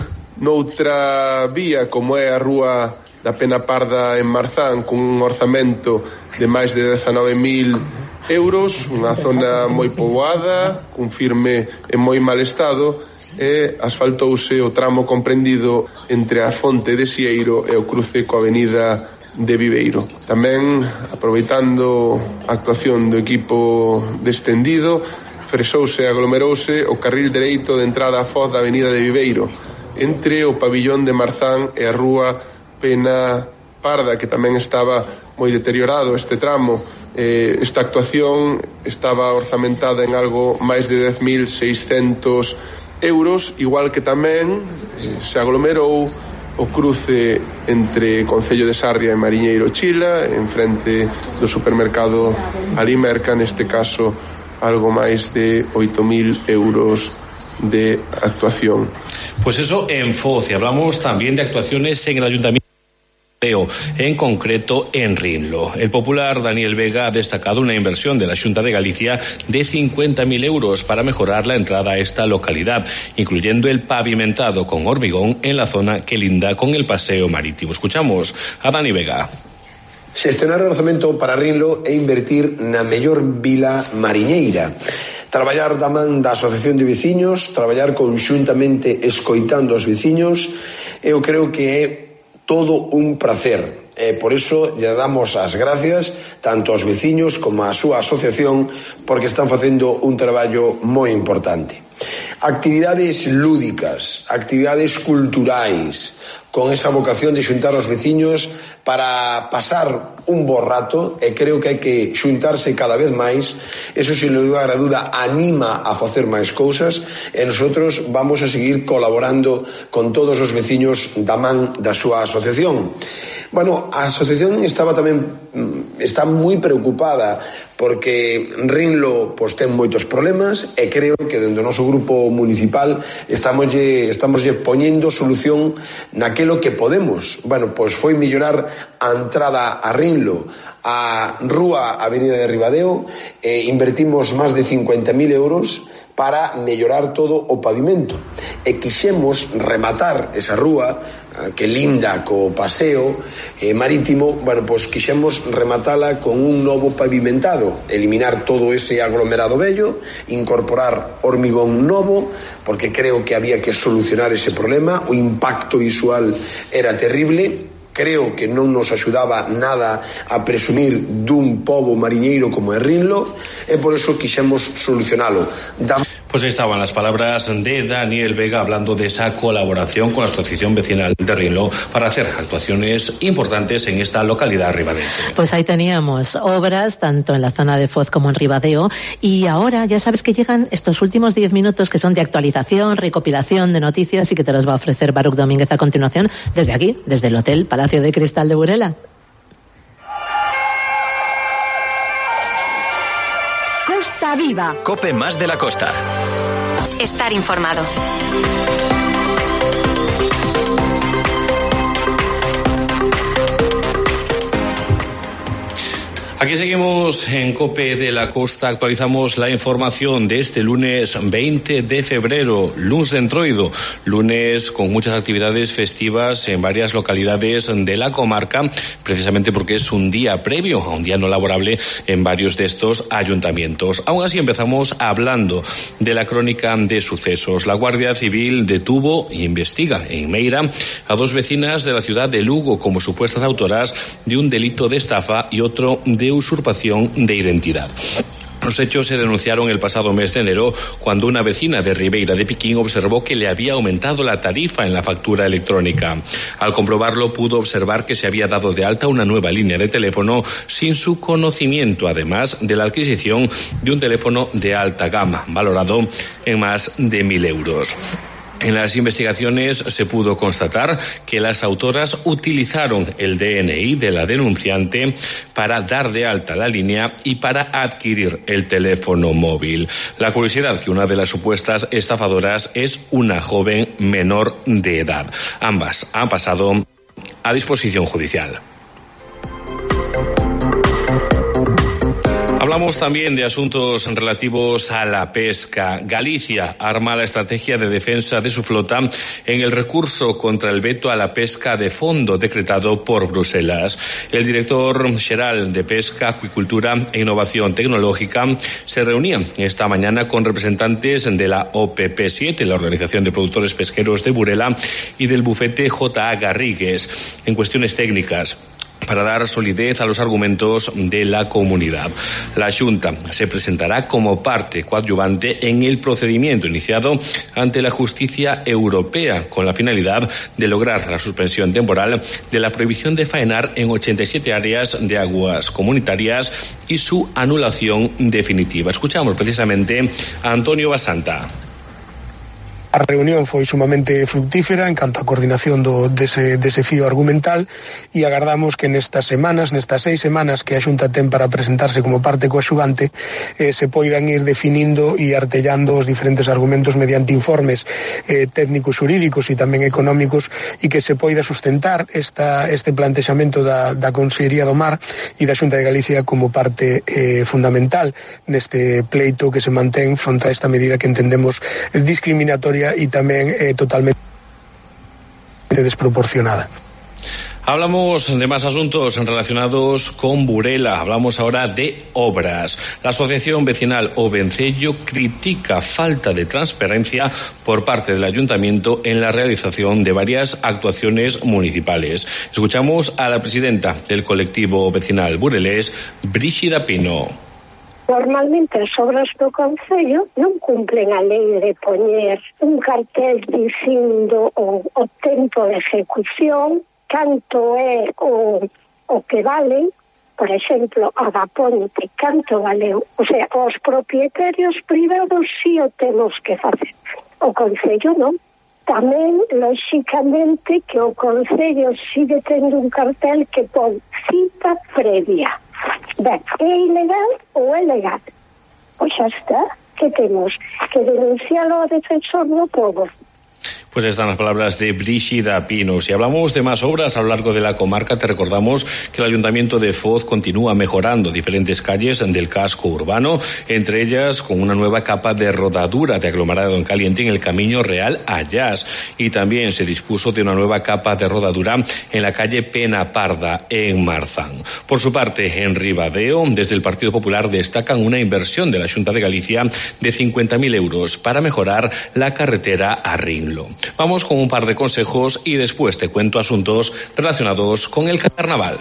noutra vía, como é a rúa da Pena Parda en Marzán, con un orzamento de máis de dezanove mil euros, unha zona moi poboada, cun firme en moi mal estado, e asfaltouse o tramo comprendido entre a Fonte de Sieiro e o cruce coa avenida de Viveiro. Tamén, aproveitando a actuación do equipo descendido, fresouse e aglomerouse o carril dereito de entrada a Foz da avenida de Viveiro, entre o pabillón de Marzán e a rúa Pena Parda, que tamén estaba moi deteriorado este tramo. Eh, esta actuación estaba orzamentada en algo máis de dez mil seiscentos euros, igual que tamén eh, se aglomerou o cruce entre Concello de Sarria e Mariñeiro Chila, en frente do supermercado Alimerca, neste caso algo máis de oito mil euros de actuación. Pues eso en Foz, y hablamos también de actuaciones en el Ayuntamiento, en concreto en Rinlo. El popular Daniel Vega ha destacado una inversión de la Xunta de Galicia de cincuenta mil euros para mejorar la entrada a esta localidad, incluyendo el pavimentado con hormigón en la zona que linda con el paseo marítimo. Escuchamos a Dani Vega. Xestionar o orzamento para Rinlo e invertir na mellor vila mariñeira. Traballar da man da Asociación de Veciños, traballar conxuntamente escoitando os veciños, eu creo que é todo un prazer. E por iso lle damos as gracias tanto aos veciños como á súa asociación, porque están facendo un traballo moi importante. Actividades lúdicas, actividades culturais, con esa vocación de xuntar os veciños para pasar un bo rato, e creo que hai que xuntarse cada vez máis. Eso, sin lugar a dúda, anima a facer máis cousas, e nosotros vamos a seguir colaborando con todos os veciños da man da súa asociación. Bueno, a asociación estaba tamén está moi preocupada porque Rinlo pois ten moitos problemas, e creo que dentro do noso grupo municipal estamos estamos poñendo solución naquelo que podemos. Bueno, pois foi mellorar a entrada a Rinlo, a rúa Avenida de Ribadeo, e invertimos máis de cincuenta mil euros para mellorar todo o pavimento, e quixemos rematar esa rúa que linda co paseo eh, marítimo. Bueno, pois quixemos rematala con un novo pavimentado, eliminar todo ese aglomerado vello, incorporar hormigón novo, porque creo que había que solucionar ese problema. O impacto visual era terrible. Creo que non nos axudaba nada a presumir dun pobo mariñeiro como é Rinlo, e por eso quixemos solucionalo. Da... Pues ahí estaban las palabras de Daniel Vega hablando de esa colaboración con la Asociación Vecinal de Rinlo para hacer actuaciones importantes en esta localidad ribadense. Pues ahí teníamos obras tanto en la zona de Foz como en Ribadeo, y ahora ya sabes que llegan estos últimos diez minutos que son de actualización, recopilación de noticias, y que te los va a ofrecer Baruch Domínguez a continuación desde aquí, desde el Hotel Palacio de Cristal de Burela. Costa Viva. Cope más de la costa. Estar informado. Aquí seguimos en COPE de la Costa. Actualizamos la información de este lunes veinte de febrero, lunes de Entroido, lunes con muchas actividades festivas en varias localidades de la comarca, precisamente porque es un día previo a un día no laborable en varios de estos ayuntamientos. Aún así, empezamos hablando de la crónica de sucesos. La Guardia Civil detuvo e investiga en Meira a dos vecinas de la ciudad de Lugo como supuestas autoras de un delito de estafa y otro de usurpación de identidad. Los hechos se denunciaron el pasado mes de enero, cuando una vecina de Ribeira de Piquín observó que le había aumentado la tarifa en la factura electrónica. Al comprobarlo, pudo observar que se había dado de alta una nueva línea de teléfono sin su conocimiento, además de la adquisición de un teléfono de alta gama, valorado en más de mil euros. En las investigaciones se pudo constatar que las autoras utilizaron el D N I de la denunciante para dar de alta la línea y para adquirir el teléfono móvil. La curiosidad que una de las supuestas estafadoras es una joven menor de edad. Ambas han pasado a disposición judicial. Hablamos también de asuntos relativos a la pesca. Galicia arma la estrategia de defensa de su flota en el recurso contra el veto a la pesca de fondo decretado por Bruselas. El director xeral de Pesca, Acuicultura e Innovación Tecnológica se reunía esta mañana con representantes de la O P P siete, la Organización de Productores Pesqueros de Burela, y del bufete J A Garrigues, en cuestiones técnicas, para dar solidez a los argumentos de la comunidad. La Xunta se presentará como parte coadyuvante en el procedimiento iniciado ante la justicia europea, con la finalidad de lograr la suspensión temporal de la prohibición de faenar en ochenta y siete áreas de aguas comunitarias y su anulación definitiva. Escuchamos precisamente a Antonio Basanta. A reunión foi sumamente fructífera en canto a coordinación do, dese desafío argumental, e agardamos que nestas semanas, nestas seis semanas que a Xunta ten para presentarse como parte coaxuvante, eh, se poidan ir definindo e artellando os diferentes argumentos mediante informes eh, técnicos xurídicos e tamén económicos, e que se poida sustentar esta, este plantexamento da, da Consellería do Mar e da Xunta de Galicia como parte eh, fundamental neste pleito que se mantén fronte a esta medida que entendemos discriminatoria y también eh, totalmente desproporcionada. Hablamos de más asuntos relacionados con Burela. Hablamos ahora de obras. La Asociación Vecinal Ovencello critica falta de transparencia por parte del Ayuntamiento en la realización de varias actuaciones municipales. Escuchamos a la presidenta del colectivo vecinal burelés, Brígida Pino. Normalmente as obras do Concello non cumplen a lei de poñer un cartel dicindo o, o tempo de ejecución, canto é o, o que vale, por exemplo, a da ponte, canto valeu. O sea, os propietarios privados si o temos que facer. O Concello non. Tamén, lóxicamente, que o Concello sigue tendo un cartel que pon cita previa. Ben, é ilegal ou é legal? Pois xa está, que temos que denuncialo ao defensor do povo. Pues están las palabras de Brígida Pino. Si hablamos de más obras a lo largo de la comarca, te recordamos que el Ayuntamiento de Foz continúa mejorando diferentes calles del casco urbano, entre ellas con una nueva capa de rodadura de aglomerado en caliente en el Camino Real Ayás. Y también se dispuso de una nueva capa de rodadura en la calle Pena Parda, en Marzán. Por su parte, en Ribadeo, desde el Partido Popular destacan una inversión de la Xunta de Galicia de cincuenta mil euros para mejorar la carretera a Rinlo. Vamos con un par de consejos y después te cuento asuntos relacionados con el carnaval.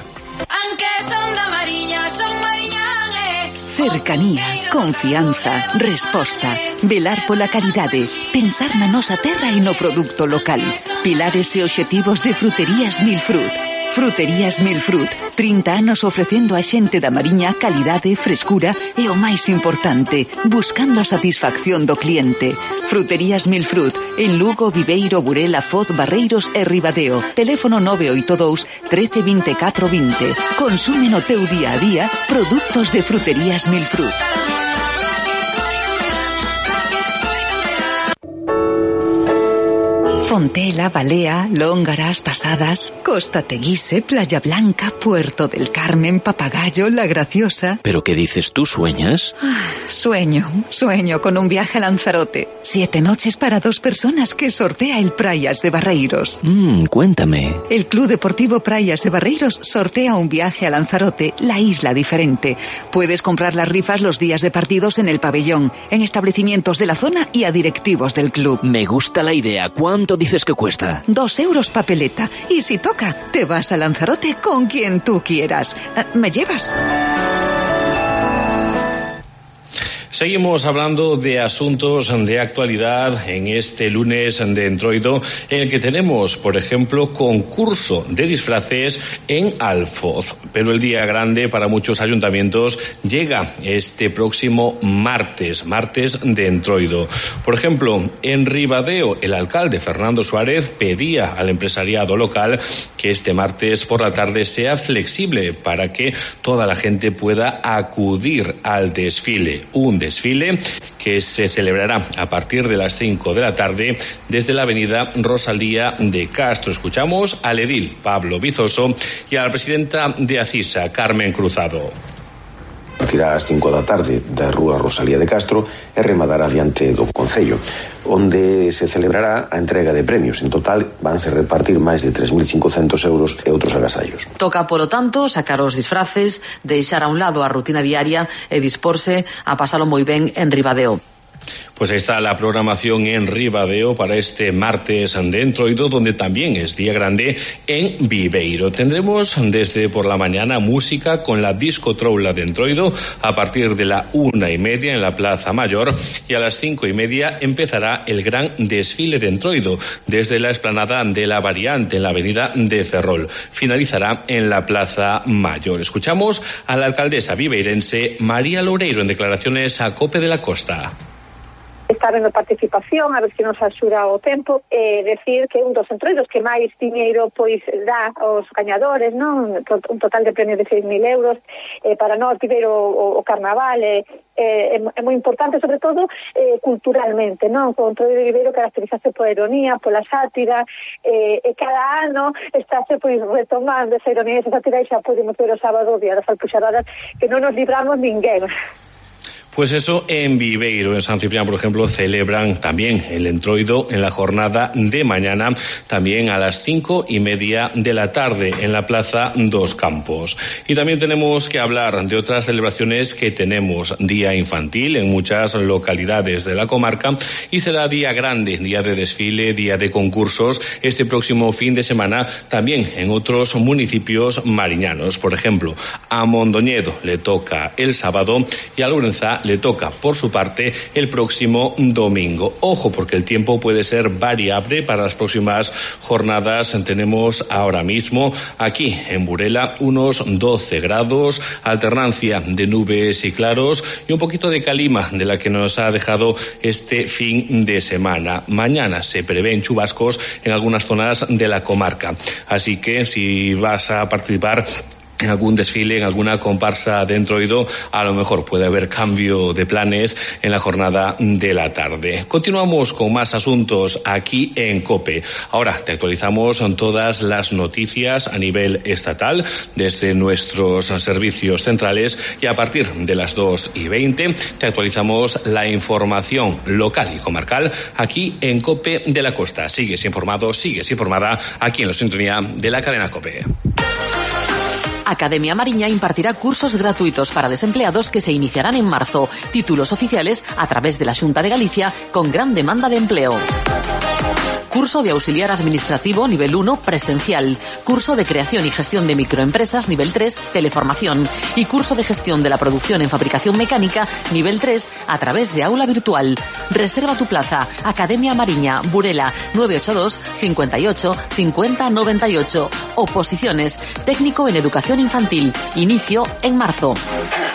Cercanía, confianza, resposta, velar pola calidade, pensar na nosa terra e no produto local. Pilares e obxectivos de Fruterías Milfrut. Fruterías Milfrut, trinta anos ofrecendo a xente da Mariña calidade, frescura e o máis importante, buscando a satisfacción do cliente. Fruterías Milfrut, en Lugo, Viveiro, Burela, Foz, Barreiros e Ribadeo. Teléfono nove oito dous, trece, veinticuatro, veinte. Consume no teu día a día produtos de Fruterías Milfrut. Fontela, Balea, Lóngaras, Pasadas, Costa Teguise, Playa Blanca, Puerto del Carmen, Papagayo, La Graciosa. ¿Pero qué dices tú? ¿Sueñas? Ah, sueño, sueño con un viaje a Lanzarote. Siete noches para dos personas que sortea el Praias de Barreiros. Mm, cuéntame. El Club Deportivo Praias de Barreiros sortea un viaje a Lanzarote, la isla diferente. Puedes comprar las rifas los días de partidos en el pabellón, en establecimientos de la zona y a directivos del club. Me gusta la idea. ¿Cuánto dices que cuesta? Dos euros papeleta. Y si toca, te vas a Lanzarote con quien tú quieras. ¿Me llevas? Seguimos hablando de asuntos de actualidad en este lunes de Entroido, en el que tenemos, por ejemplo, concurso de disfraces en Alfoz. Pero el día grande para muchos ayuntamientos llega este próximo martes, martes de Entroido. Por ejemplo, en Ribadeo, el alcalde Fernando Suárez pedía al empresariado local que este martes por la tarde sea flexible para que toda la gente pueda acudir al desfile. Un desfile que se celebrará a partir de las cinco de la tarde desde la avenida Rosalía de Castro. Escuchamos al edil Pablo Vizoso y a la presidenta de Acisa, Carmen Cruzado. Partirá ás cinco da tarde da rúa Rosalía de Castro e rematará diante do Concello, onde se celebrará a entrega de premios. En total vanse repartir máis de tres mil cincocentos euros e outros agasallos. Toca, polo tanto, sacar os disfraces, deixar a un lado a rutina diaria e disporse a pasalo moi ben en Ribadeo. Pues ahí está la programación en Ribadeo para este martes de Entroido, donde también es día grande en Viveiro. Tendremos desde por la mañana música con la Disco Troula de Entroido a partir de la una y media en la Plaza Mayor, y a las cinco y media empezará el gran desfile de Entroido desde la explanada de la Variante en la avenida de Ferrol. Finalizará en la Plaza Mayor. Escuchamos a la alcaldesa viveirense María Loureiro en declaraciones a COPE de la Costa. Está vendo participación, a ver se nos axuda o tempo, e decir que un dos entroidos que máis diñeiro pois dá aos gañadores, non? Un total de premios de seis mil euros, eh, para nós Viveiro o, o carnaval é, é, é moi importante, sobre todo eh, culturalmente, non? O entroido de Viveiro caracterizase pola ironía, pola sátira, eh, e cada ano estáse pois retomando esa ironía e esa sátira, e xa podemos ver o sábado o día das alpuxaradas que non nos libramos ninguén. Pues eso, en Viveiro, en San Ciprián, por ejemplo, celebran también el Entroido en la jornada de mañana, también a las cinco y media de la tarde en la Plaza Dos Campos. Y también tenemos que hablar de otras celebraciones que tenemos. Día infantil en muchas localidades de la comarca y será día grande, día de desfile, día de concursos este próximo fin de semana también en otros municipios mariñanos. Por ejemplo, a Mondoñedo le toca el sábado y a Lourenzá le toca, por su parte, el próximo domingo. Ojo, porque el tiempo puede ser variable para las próximas jornadas. Tenemos ahora mismo aquí en Burela unos doce grados, alternancia de nubes y claros y un poquito de calima de la que nos ha dejado este fin de semana. Mañana se prevén chubascos en algunas zonas de la comarca. Así que si vas a participar en algún desfile, en alguna comparsa de Entroido, a lo mejor puede haber cambio de planes en la jornada de la tarde. Continuamos con más asuntos aquí en COPE. Ahora te actualizamos todas las noticias a nivel estatal desde nuestros servicios centrales y a partir de las dos y veinte te actualizamos la información local y comarcal aquí en COPE de la Costa. Sigues informado, sigues informada aquí en la sintonía de la cadena COPE. Academia Mariña impartirá cursos gratuitos para desempleados que se iniciarán en marzo. Títulos oficiales a través de la Xunta de Galicia con gran demanda de empleo. Curso de auxiliar administrativo nivel uno presencial. Curso de creación y gestión de microempresas nivel tres teleformación. Y curso de gestión de la producción en fabricación mecánica nivel tres a través de aula virtual. Reserva tu plaza. Academia Mariña, Burela, nueve ocho dos, cincuenta y ocho, cincuenta, noventa y ocho. Oposiciones. Técnico en educación infantil. Inicio en marzo.